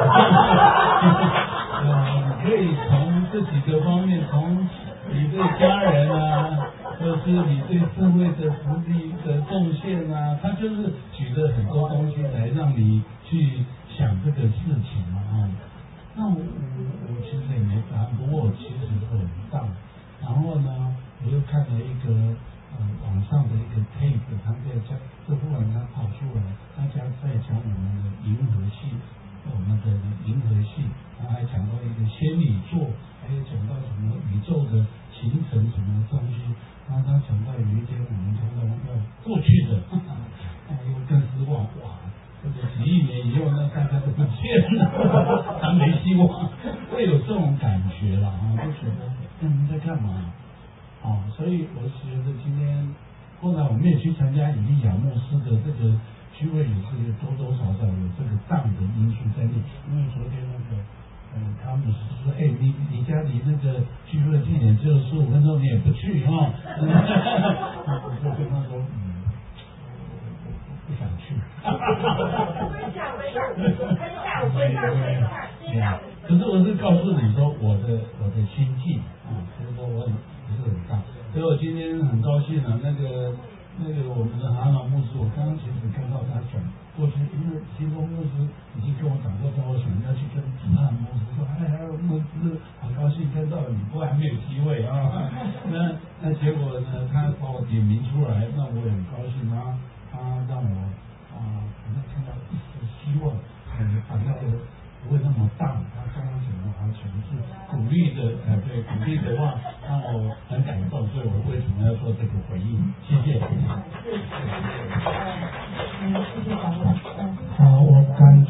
呃，你可以从这几个方面，从你对家人啊，或者是你对社会的福利的贡献啊，他就是举了很多东西来让你去想这个事情嘛啊。那我我我其实也没答案，不过我其实很大。然后呢，我又看了一个呃网上的一个 tape， 他在讲，这忽然他跑出来，大家在讲我们的银河系，我们的银河系，他还讲到一个仙女座，还有讲到什么宇宙的形成什么东西，然后他讲到有一天我们通常要过去的，那又更失望，哇，这个几亿年以后呢，大家都不见了，他没希望，会有这种感觉了啊，就觉得那你们在干嘛？啊，所以我觉得今天后来我们也去参加以利亚牧师的这个聚会，也是多多少少有这个障的因素在内，因为昨天那个。嗯，他们说，哎，你你家离那个聚会地点只有十五分钟，你也不去哈、哦？我就跟他说，嗯，我我不想去。 下午下午，可以下午可以下午可以下午下午。 可是我是告诉你说我的我的心境啊，就是说我很不是很大，所以我今天很高兴啊，那个那个我们的韩老牧师，我刚刚其实看到他讲。过去，因为金峰牧师已经跟我讲过，说我想要去跟子汉牧师说，哎，还有牧师，好高兴看到你，不过还没有机会啊。那那结果呢，他把我点名出来，那我也很高兴啊。他让我啊，好像看到一丝希望，呃，反倒不会那么大。他刚刚讲的好全是鼓励的，呃，对，鼓励的话让我很感动，所以我为什么要做这个回应？谢谢。谢谢。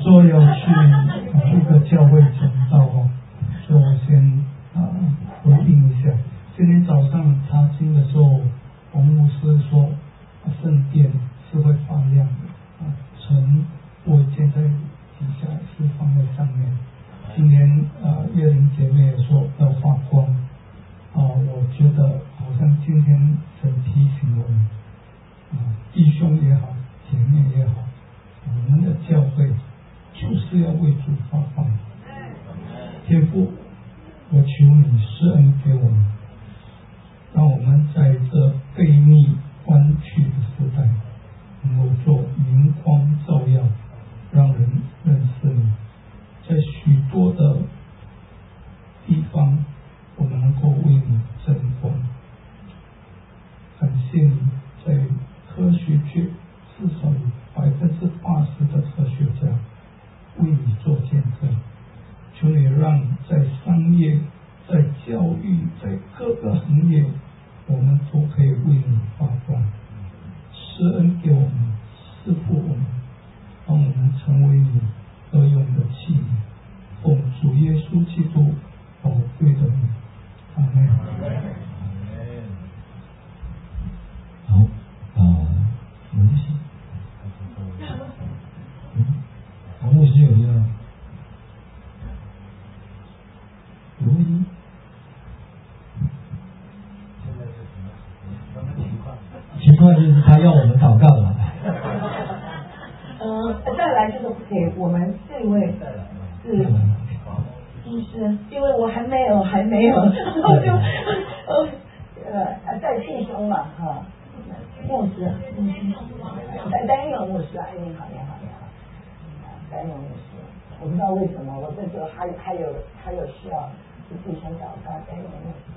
说要去一个教会讲道哦，所以我先啊回应一下。今天早上查经的时候，洪牧师说圣殿是会发亮的啊，尘不会建在底下，是放在上面。今天啊，月玲姐妹也说要发光啊，我觉得好像今天神提醒我们啊，弟兄也好，姐妹也好，我们的教会就是要为主发光。天父，我求你施恩给我们，让我们在这悖逆弯曲的时代，能够做明光照耀，让人认识你。在许多的地方，我们能够为你争光。感谢你，在科学界至少有百分之八十的科学家为你做见证。求你让在商业、在教育、在各个行业，我们都可以为你发光。施恩给我们，赐福我们，让我们成为你得用的器皿。奉主耶稣基督宝贵的名，阿门。 好，啊，没关系。嗯，黄牧师有没有？有问题？ 现在是什么什么情况？ 情况就是他要我们祷告了。 嗯，再来就是给我们这位是医师，因为我还没有还没有，然后就呃呃在弟兄嘛哈，牧师牧师，丹丹勇牧师啊，你好你好你好，丹勇牧师，我不知道为什么我这时候还还有还有需要是弟兄祷告丹勇牧师。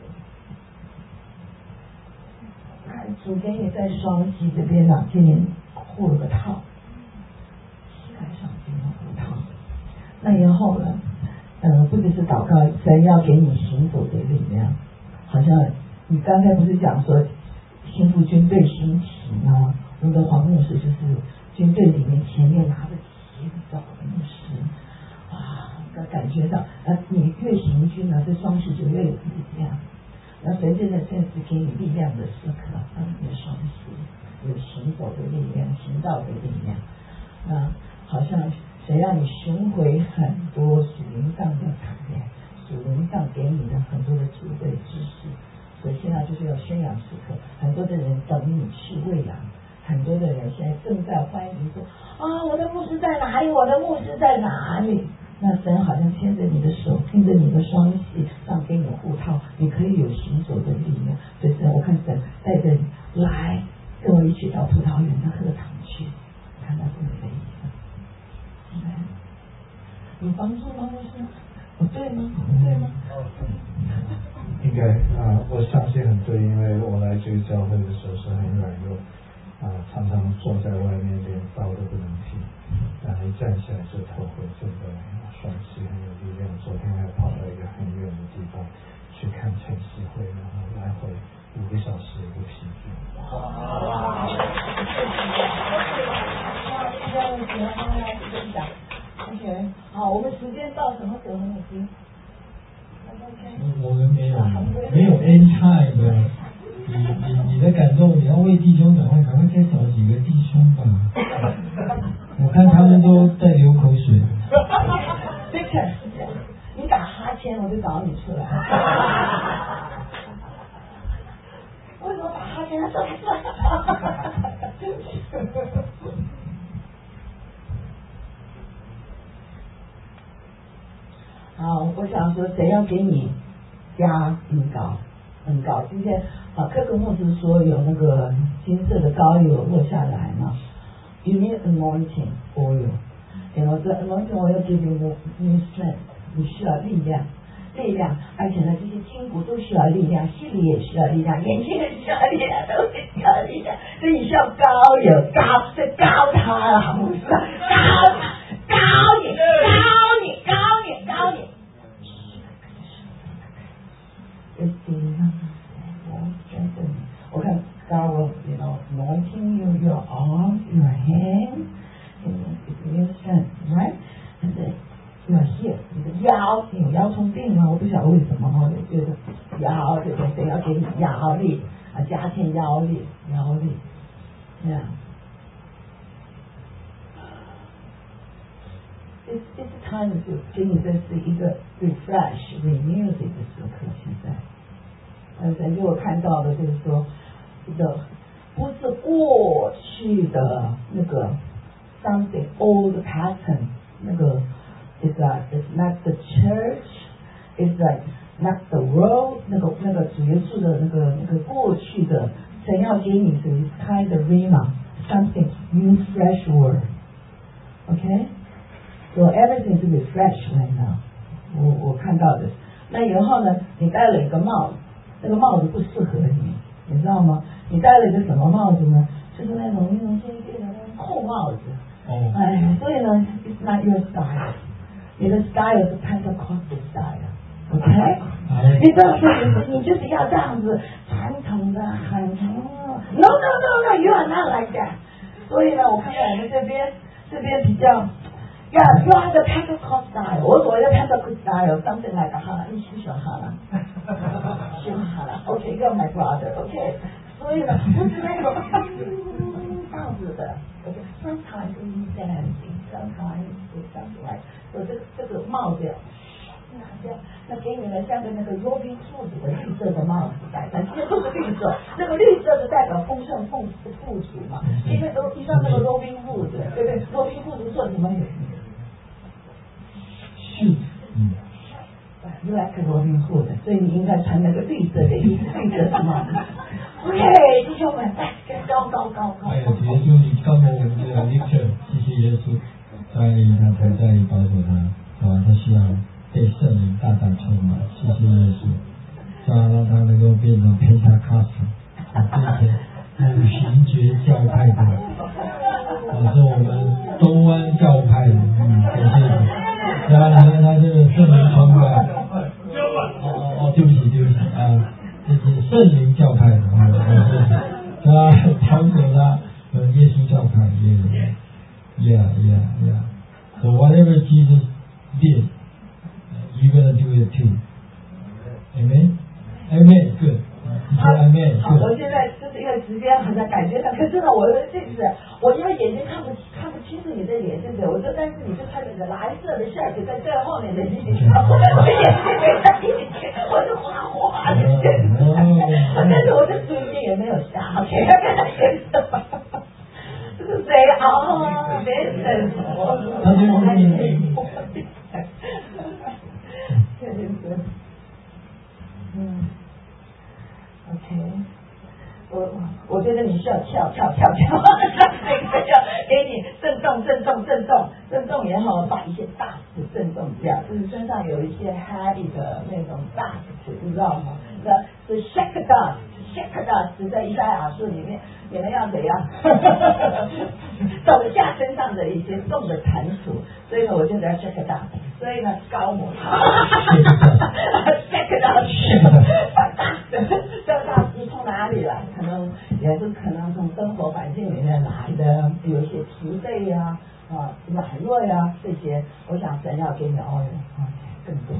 主给你在双膝这边呢，今年护了个套，膝盖上今年护套。那以后呢，呃，不只是祷告，神要给你行走的力量。好像你刚才不是讲说，新副军队兴起吗？我们的黄牧师就是军队里面前面拿着旗走的牧师，哇，感觉到，呃，你越行军呢，这双膝就越有力量。那随着呢，正是给你力量的时刻，让你的双膝有行走的力量、行道的力量。那好像谁让你寻回很多属灵上的考验，属灵上给你的很多的智慧知识。所以现在就是要宣扬时刻，很多的人等你去喂养，很多的人现在正在欢迎说啊，我的牧师在哪里？我的牧师在哪里？那神好像牵着你的手，牵着你的双膝，让给你护套，你可以有行走的力量。所以神，我看神带着你来，跟我一起到葡萄园的荷塘去，看到是你的意思。有帮助吗？牧师？我对吗？对吗？ 应该啊、呃，我相信很对，因为我来这个教会的时候是很软弱啊、呃，常常坐在外面连道都不能听，然后一站起来就头昏，真的双膝很有力量。昨天还跑到一个很远的地方去看晨曦会，然后来回五个小时不疲倦。 哇！现在我喜欢来分享。OK， 好，我们时间到什么时候？牧师？ 我们没有没有 end time 的，你你你的感动，你要为弟兄赶快赶快再找几个弟兄吧。我看他们都在流口水。 Victor， 你打哈欠我就找你出来。为什么打哈欠？出来出来。对不起。好，我想说，谁要给你加恩膏？恩膏，今天啊，科格牧师说有那个金色的膏有落下来嘛 ？You need anointing oil， 然后这 anointing oil give you new strength， 你需要力量，力量，而且呢，这些筋骨都需要力量，心里也需要力量，眼睛也需要力量，都需要力量，所以需要膏有膏，这膏他了，牧师，膏他，膏你，膏你，膏你，膏你。我看 God will, you know, anointing you, your arms, your hands, you know, it's new strength, right? 不晓得为什么哈，我觉得压对不对？谁要给你压力啊？加添压力，压力，这样。It's it's time to 给你这是一个 refresh renew 的一个时刻，现在。呃，神给我看到的就是说，这个不是过去的那个 something old pattern， 那个 is that it's not the church， is that not the world， 那个那个主耶稣的那个那个过去的，神要给你的 is kind of rhema something new fresh word，OK？、Okay? So everything to be fresh right now， 我我看到的。那然后呢，你戴了一个帽子，那个帽子不适合你，你知道吗？你戴了一个什么帽子呢？就是那种那种尖尖的那种扣帽子。哦。哎，所以呢 ，it's not your style。你的 style 是 Pentecostal style，OK？、Okay? 你这是你就是要这样子传统的很 ，no no no no，you are not like that。所以呢，我看到我们这边这边比较。Yeah, you are the Pentecost style. 我所谓的 Pentecost style, something like a 哈拉，你喜不喜欢哈拉？喜欢哈拉 ？OK, you're my brother. OK， 所以呢，不是那种这样子的。OK, sometimes it's dancing, sometimes it's something like， 所以这个这个帽子，那那给你们像个那个 Robin Hood 的绿色的帽子戴，但这些都是绿色，那个绿色是代表丰盛富富足嘛，因为都一上那个 Robin Hood， 对不对 ？Robin Hood 做什么？ 是，嗯 ，You like Robin Hood， 所以你应该穿那个绿色的衣服，绿色的帽子。OK， 弟兄们，来，高高高高。 哎呀，主耶稣，你告诉我们这个 Victor， 谢谢耶稣，在他才在保守他，啊，他需要被圣灵大大充满，谢谢耶稣，是吧？让他能够变成 Pentecostal， 变成五行节教派的，啊，是我们东湾教派的，嗯，感谢你。然后你看他这个圣灵充满，哦哦哦，对不起对不起啊，这是圣灵教派的，啊，是吧？保守他呃耶稣教派，也 yeah yeah yeah， so whatever Jesus did, you're gonna do it too. Amen, amen, good. 好，好，我现在就是因为时间好像感觉上，可是呢，我这次我因为眼睛看不看不清楚你的脸，对不对？我就但是你就穿那个蓝色的 shirt 在最后面的衣服，我眼睛没看进去，我就哗哗的，但是我的注意力也没有瞎，全要看他颜色。这是谁啊？别人我我还是确实是，嗯。OK， 我我觉得你需要跳跳跳跳，这个要给你震动震动震动震动也好，把一些 dust 震动掉，就是身上有一些 heavy 的那种 dust， 你知道吗？那是 shake dust shake dust 在以赛亚书里面，你们要怎样抖下身上的一些重的蟾蜍，所以呢，我就在 shake dust， 所以呢，高摩 shake dust。这大师从哪里来？可能也是可能从生活环境里面来的，有一些疲惫呀、啊、啊软弱呀、啊、这些，我想神要给你熬人啊更多。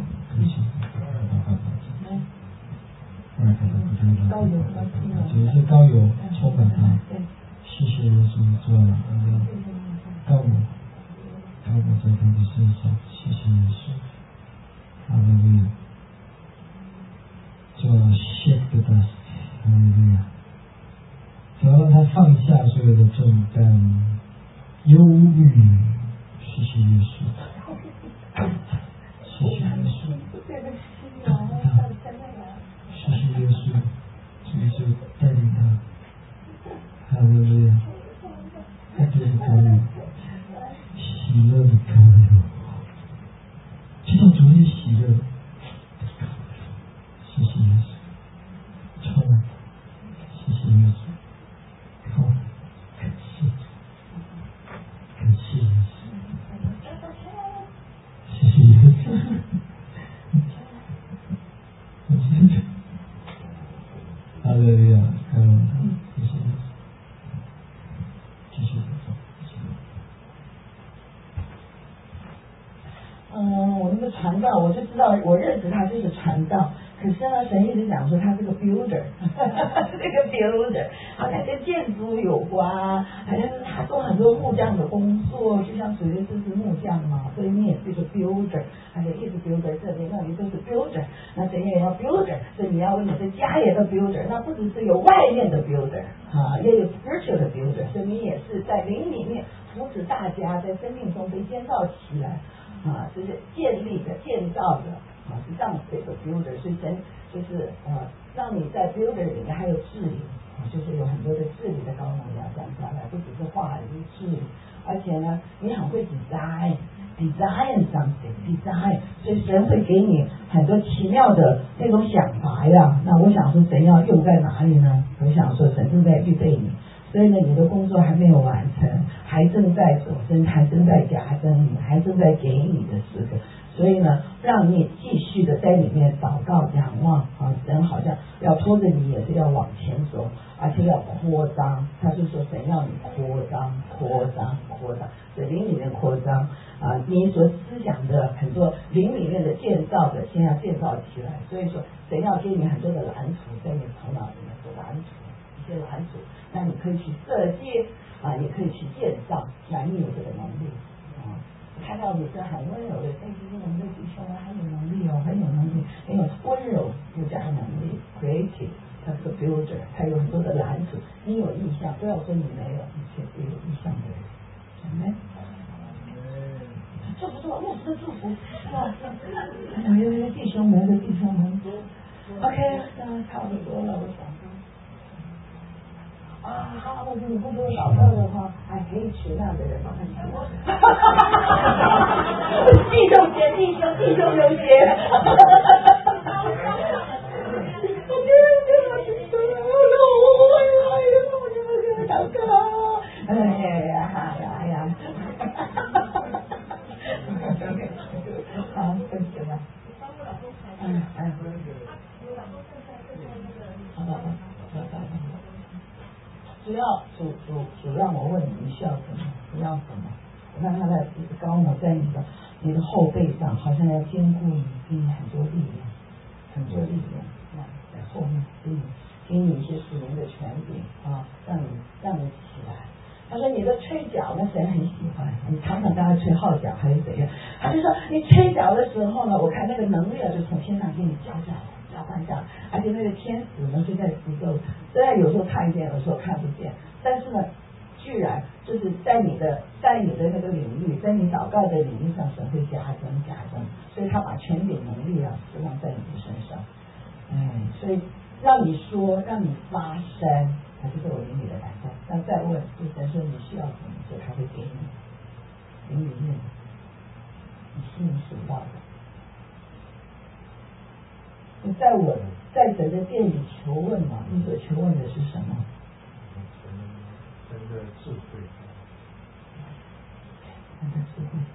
高油， 就是高油充满他，谢谢耶稣，主啊，高油，高油在他的身上，谢谢耶稣，哈利路亚。就 shake the dust， 哈利路亚！只要让他放下所有的重担、忧虑，谢谢耶稣，谢谢耶稣，谢谢耶稣，主耶稣带领他，哈利路亚！他就是高油，喜乐的高油，知道主也喜乐。谢谢耶稣，充满，谢谢耶稣，靠，感谢，感谢耶稣，谢谢耶稣，哈利路亚，感恩他，谢谢耶稣，继续走， 嗯，我们的传道，我就知道我认识他就是传道。可是呢，神一直讲说他是个 builder， 这个 builder 好像跟建筑有关，好像是他做很多木匠的工作，就像主耶稣是木匠嘛，所以你也是一个 builder， 而且一直 builder 这里那里都是 builder， 那神也要 builder， 所以你要为你的家也个 builder， 那不只是有外面的 builder 啊，也有 spiritual 的 builder， 所以你也是在灵里面扶持大家在生命中被建造起来啊，就是建立的建造的。啊，是这样子的 builder， 所以神就是呃，让你在 builder 里面还有治理啊，就是有很多的治理的高能要降下来，不只是话语治理，而且呢，你很会 design design something design， 所以神会给你很多奇妙的那种想法呀。那我想说，神要用在哪里呢？我想说，神正在预备你。所以呢，你的工作还没有完成，还正在走增，还正在加增，你还正在给你的时刻。所以呢，让你继续的在里面祷告仰望啊，神好像要拖着你，也是要往前走，而且要扩张。他是说神要你扩张、扩张、扩张，在灵里面扩张啊，你所思想的很多灵里面的建造的，先要建造起来。所以说，神要给你很多的蓝图，在你头脑里面的蓝图。一些蓝图，那你可以去设计啊，也可以去建造，那你有这个能力啊。看到你是很温柔的，但是我们的弟兄啊，很有能力哦，很有能力，很有温柔又加能力 ，creative， 他是个 builder， 他有很多的蓝图。你有意向，不要说你没有，你确实有意向的人，懂没？祝福祝福，牧师的祝福啊！我有些弟兄们的弟兄们 ，OK， 那差不多了，我想。啊，好，我如果不多祷告的话，还可以学那样的人吗？弟兄姐，弟兄，弟兄有姐。哎呀，哎呀，好，分析吧。嗯嗯。好好好，好好好。主要主主主让我问你，你需要什么？你要什么？我看他的一个高模在你的你的后背上，好像要兼顾你，给你很多力量，很多力量啊，在后面给你给你一些属灵的权柄啊，让你让你起来。他说你的吹角，那神很喜欢，你常常跟他吹号角还是怎样？他就说你吹角的时候呢，我看那个能量就从天上给你浇下来。交换下，而且那个天使呢就在四周，虽然有时候看见，有时候看不见，但是呢，居然就是在你的在你的那个领域，在你祷告的领域上，神会加增加增，所以他把权柄能力啊释放在你的身上，哎，所以让你说，让你发声，还是我灵里的感动。那再问，就神说你需要什么，所以他会给你，灵里面你心里属到的。你在我在神的殿里求问嘛？你所求问的是什么？ 神的智慧， 神的智慧。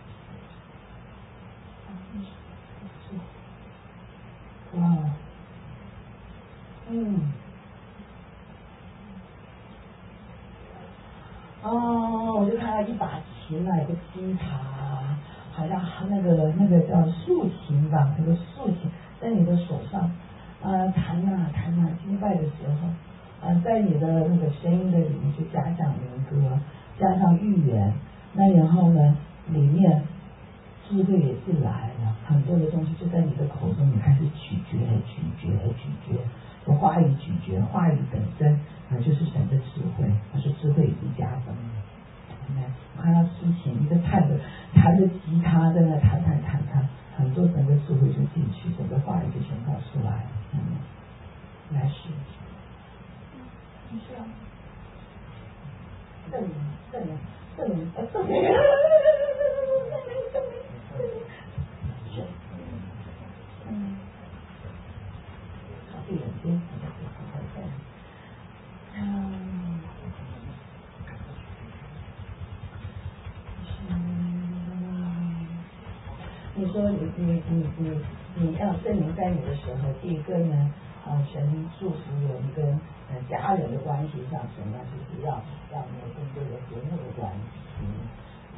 哇，嗯，哦，我就看到一把琴啊，一个吉他，好像那个那个叫竖琴吧，那个竖琴。在你的手上，呃，弹呐、啊、弹呐、啊，敬拜的时候，呃，在你的那个声音的里面就加上灵歌，加上预言，那然后呢，里面智慧也是来了，很多的东西就在你的口中，你开始咀嚼、咀嚼、咀嚼，说话语咀嚼，话语本身啊、呃、就是神的智慧，它是智慧已经加增了。我看到诗情一个弹着弹着吉他在那弹弹弹弹，很多神的智慧就进去，整个话语就全跑出来。嗯，来试一下。你需要证明证明证明呃证明证明证明是嗯，闭眼睛，嗯。你说你你你你你要证明在你的时候，第一个呢，啊，神祝福我们跟呃家人的关系上，神呢就是要让我们更多的和睦的关系，啊，有时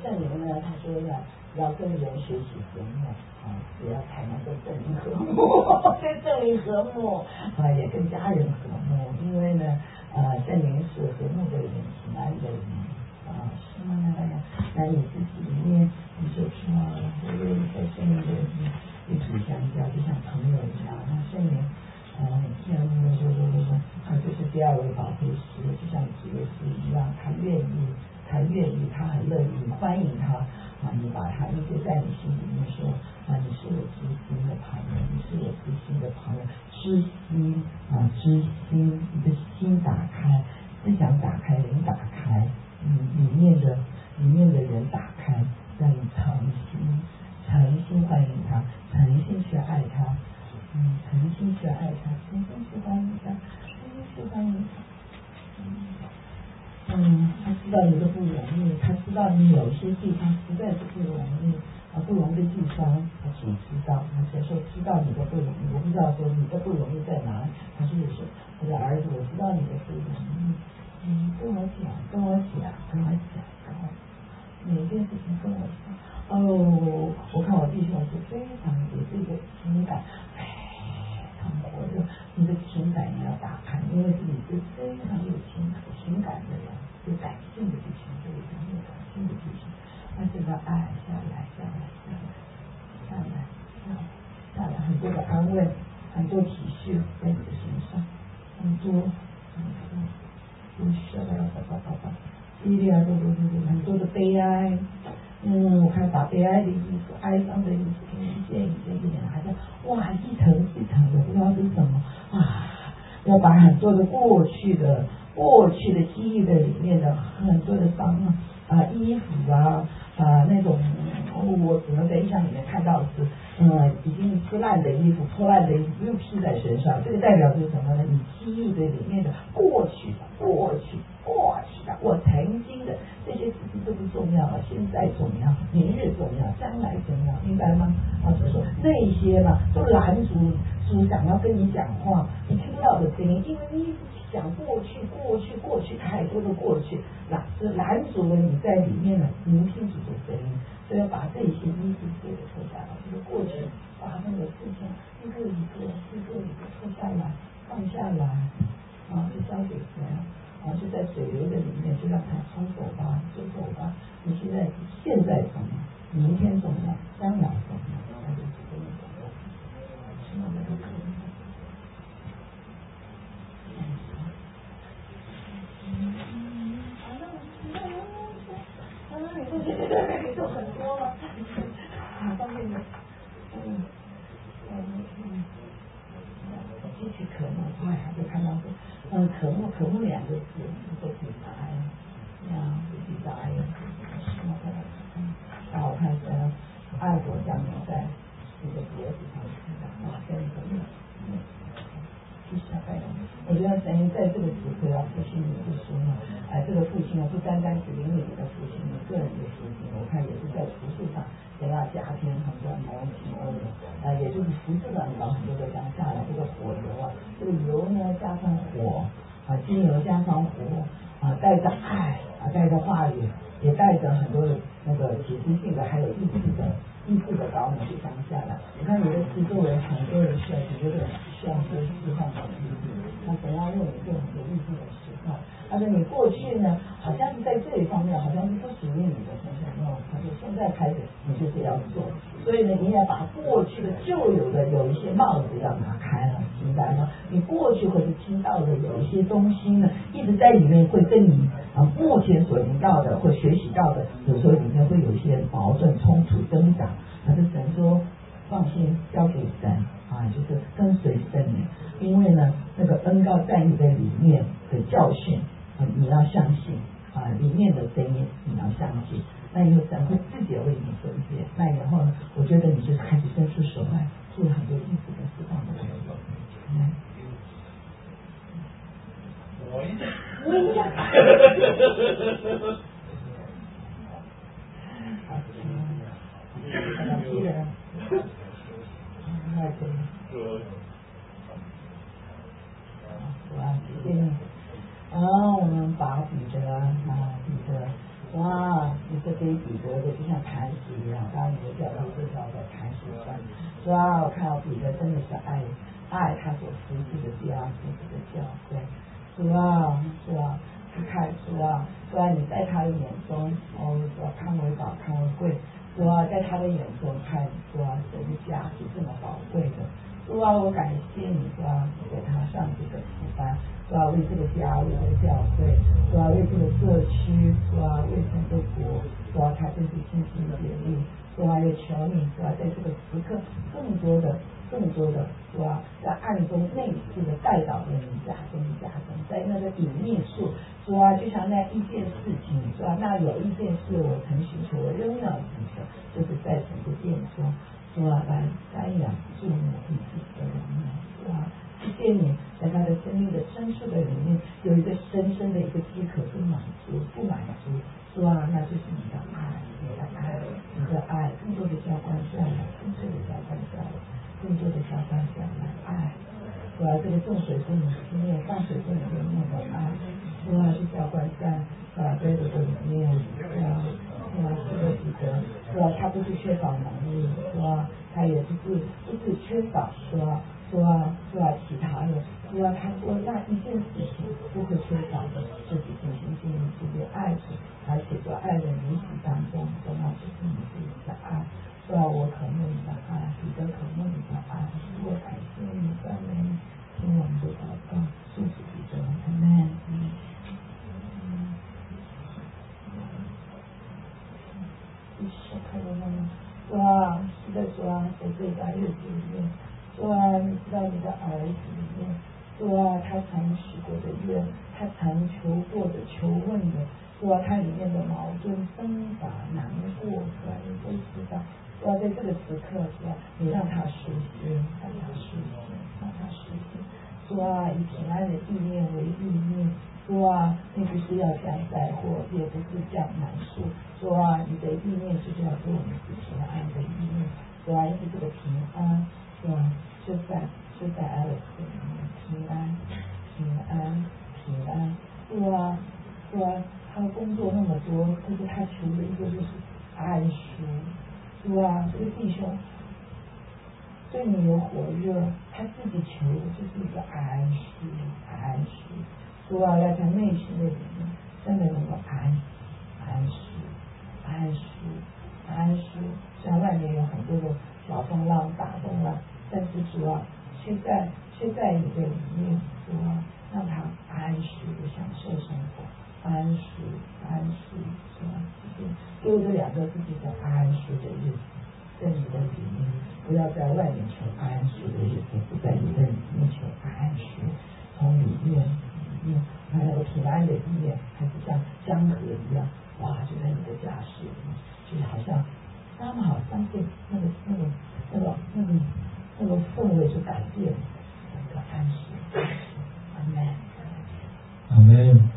圣灵呢，他说要要跟人学习和睦啊，也要才能跟圣灵和睦，跟圣灵和睦啊，也跟家人和睦，因为呢，呃，圣灵是和睦的人，平安的人啊，是吗？那呀，那你自己里面你就说，我愿意在圣灵的里面一起相交，就像朋友一样，那圣灵。嗯，这样说说说说，他就是第二位宝贝师，就像主耶稣一样，他愿意，他愿意，他很乐意欢迎他啊！你把他一直在你心里面说啊，你是我知心的朋友，你是我知心的朋友，知心啊，知心，你的心打开，思想打开，灵打开，嗯，里面的里面的人打开，让你诚心诚心欢迎他，诚心去爱他。嗯，诚心去爱他，诚心去欢迎他，诚心去欢迎他。嗯，嗯，他知道你的不容易，他知道你有些地方实在是不容易，啊，不容易的地方，他只知道，他只说知道你的不容易，我不知道说你的不容易在哪里，他是说我的儿子，我知道你的不容易，嗯，跟我讲，跟我讲，跟我讲，跟我讲，每件事情跟我讲。哦，我看我弟兄是非常也是一个情感。活着，你的情感也要打开，因为自己是非常有情感情感的人，有感性的弟兄，这里很有感性的弟兄，他这个爱下来，下来，下来，下来，下来，下来，很多的安慰，很多体恤在你的身上，很多，很多，都下来了，叭叭叭叭，一列多多多多，很多的悲哀。嗯，我看把悲哀的意思、哀伤的意思给你一件一件一件，还是哇一层一层的，不知道是什么啊！要把很多的过去的、过去的记忆的里面的很多的伤啊、啊衣服啊、啊那种，我只能在印象里面看到的是，嗯，已经撕烂的衣服、破烂的衣服又披在身上，这个代表是什么呢？你记忆的里面的过去的、过去、过去的，我曾经的。这些事情都不重要了，现在重要，明日重要，将来重要，明白吗？啊，所以说那些嘛，都拦阻主想要跟你讲话，你听不到的声音，因为你一直想过去，过去，过去太多的过去，拦是拦阻了你在里面的聆听主的声音，所以要把这些衣服给脱下来，这个过去发生的事情，一个一个，一个一个脱下来，放下来，啊，就交给神。然后就在水流的里面，就让它冲走吧，就走吧。你现在现在重要，明天重要，将来重要，那就是这么重要。是那么的可能。啊，你这对对对，你做很多了。啊，上面的，嗯嗯嗯，继续可能，哎呀，就看到说。嗯，渴慕渴慕两个字，都挺大呀，呀，挺大呀，什么的，然后看见爱国将领在这个脖子上看到，哇，真的，嗯，就下拜了。我觉得神在这个时刻要复兴你的心啊，哎，这个复兴啊，不单单是灵里的复兴，你个人的复兴，我看也是在服饰上，也要加添很多毛巾哦，啊，也就是服饰上有很多的这样下来，这个火油啊，这个油呢加上火。啊，精油加上火啊，带着爱啊，带着话语，也带着很多的那个启示性的，还有意志的意志的高能就降下来。你看你的四周围很多人需要很多的需要做释放的意志，那怎样用你做很多意志的释放？但是你过去呢，好像是在这一方面好像是不属于你的身上，那他说现在开始你就是要做，所以呢，你也把过去的旧有的有一些帽子要拿开了，明白吗？你过去或是听到的有一些东西呢，一直在里面会跟你啊目前所听到的或学习到的，有时候里面会有一些矛盾冲突挣扎，可是神说放心交给神啊，就是跟随神灵，因为呢那个恩膏在你的里面的教训啊，你要相信啊，里面的声音你要相信，那以后神会自己为你分辨，那以后呢，我觉得你就开始伸出手来做很多意思的释放的工作。嗯我一下， 我一下，好，几人，那可以。哇，谢谢你。然后我们把彼得啊，彼得，哇，你这边。 以彼得的就像磐石一样，当你的教导是照在磐石上。主啊，我看到彼得真的是爱爱他所服侍的家，服侍的教会。主啊，主啊，去看主啊，主啊，你在他的眼中，哦，主啊，看为宝，看为贵。主啊，在他的眼中看，主啊，神的家是这么宝贵的。主啊，我感谢你，主啊，给他上这个福班，主啊，为这个家，为这个教会，主啊，为这个社区，主啊，为整个国，主啊，他真是尽心竭力。主啊，也求你，主啊，在这个时刻，更多的、更多的，主啊，在暗中内视的带导的你家中、家中，在那个隐秘处，主啊，就像那一件事情，主啊，那有一件事我曾寻求，我仍要寻求，就是在整个殿中，主啊，来瞻仰注目你自己的荣耀，主啊，谢谢你在他的生命的深处的里面有一个深深的一个饥渴不满足，不满足。主啊，那就是你的爱，你的爱，你的爱，更多的浇灌下来，更多的浇灌下来，更多的浇灌下来，爱。主啊，这个众水不能熄灭，大水不能淹没的爱，主啊，是浇灌在主啊杯子的里面，主啊，主啊，是的，是的，主啊，他不是缺少能力，主啊，他也不是不是缺少，主啊。主啊，主啊，其他的，主啊，他说那一件事情不会缺少的，就是尽心尽力尽力爱主，而且在爱的彼此当中，主啊，就是你自己的爱，主啊，我渴慕你的爱，彼得渴慕你的爱，我感谢你，赞美你，听我们的祷告，祝福彼得，阿门。主啊，是的，主啊，在这段日子里面，主啊，你知道你的儿子里面，主啊，他曾许过的愿，他曾求过的、求问的，主啊，他里面的矛盾、挣扎、难过，主啊，你都知道。主啊，在这个时刻，主啊，你让他舒心，让他舒心，让他舒心。主啊，以平安的意念为意念。主啊，你不是要降灾祸，也不是降难处。主啊，你的意念就是要给我们是平安的意念。主啊，因为这个平安，主啊，就在就在爱的里面，平安，平安，平安。主啊，主啊，他工作那么多，可是他求的一个就是安舒。主啊，这个弟兄对你有火热，他自己求的就是一个安舒，安舒。主啊，要在内心的里面真的能够安安舒安舒安舒，虽然外面有很多的小风浪大风浪，但是主啊，却在却在你的里面，主啊，让他安舒的享受生活，安舒安舒，主啊，谢谢，给我这两个自己的安舒的日子，在你的里面，不要在外面求安舒的日子，不在你的里面求安舒，从里面。那那个平安的意念，还是像江河一样，哇，就在你的家室里面，就是好像刚好相信那个那个那个那个那个氛围就改变了，整个安息。阿门。 阿门。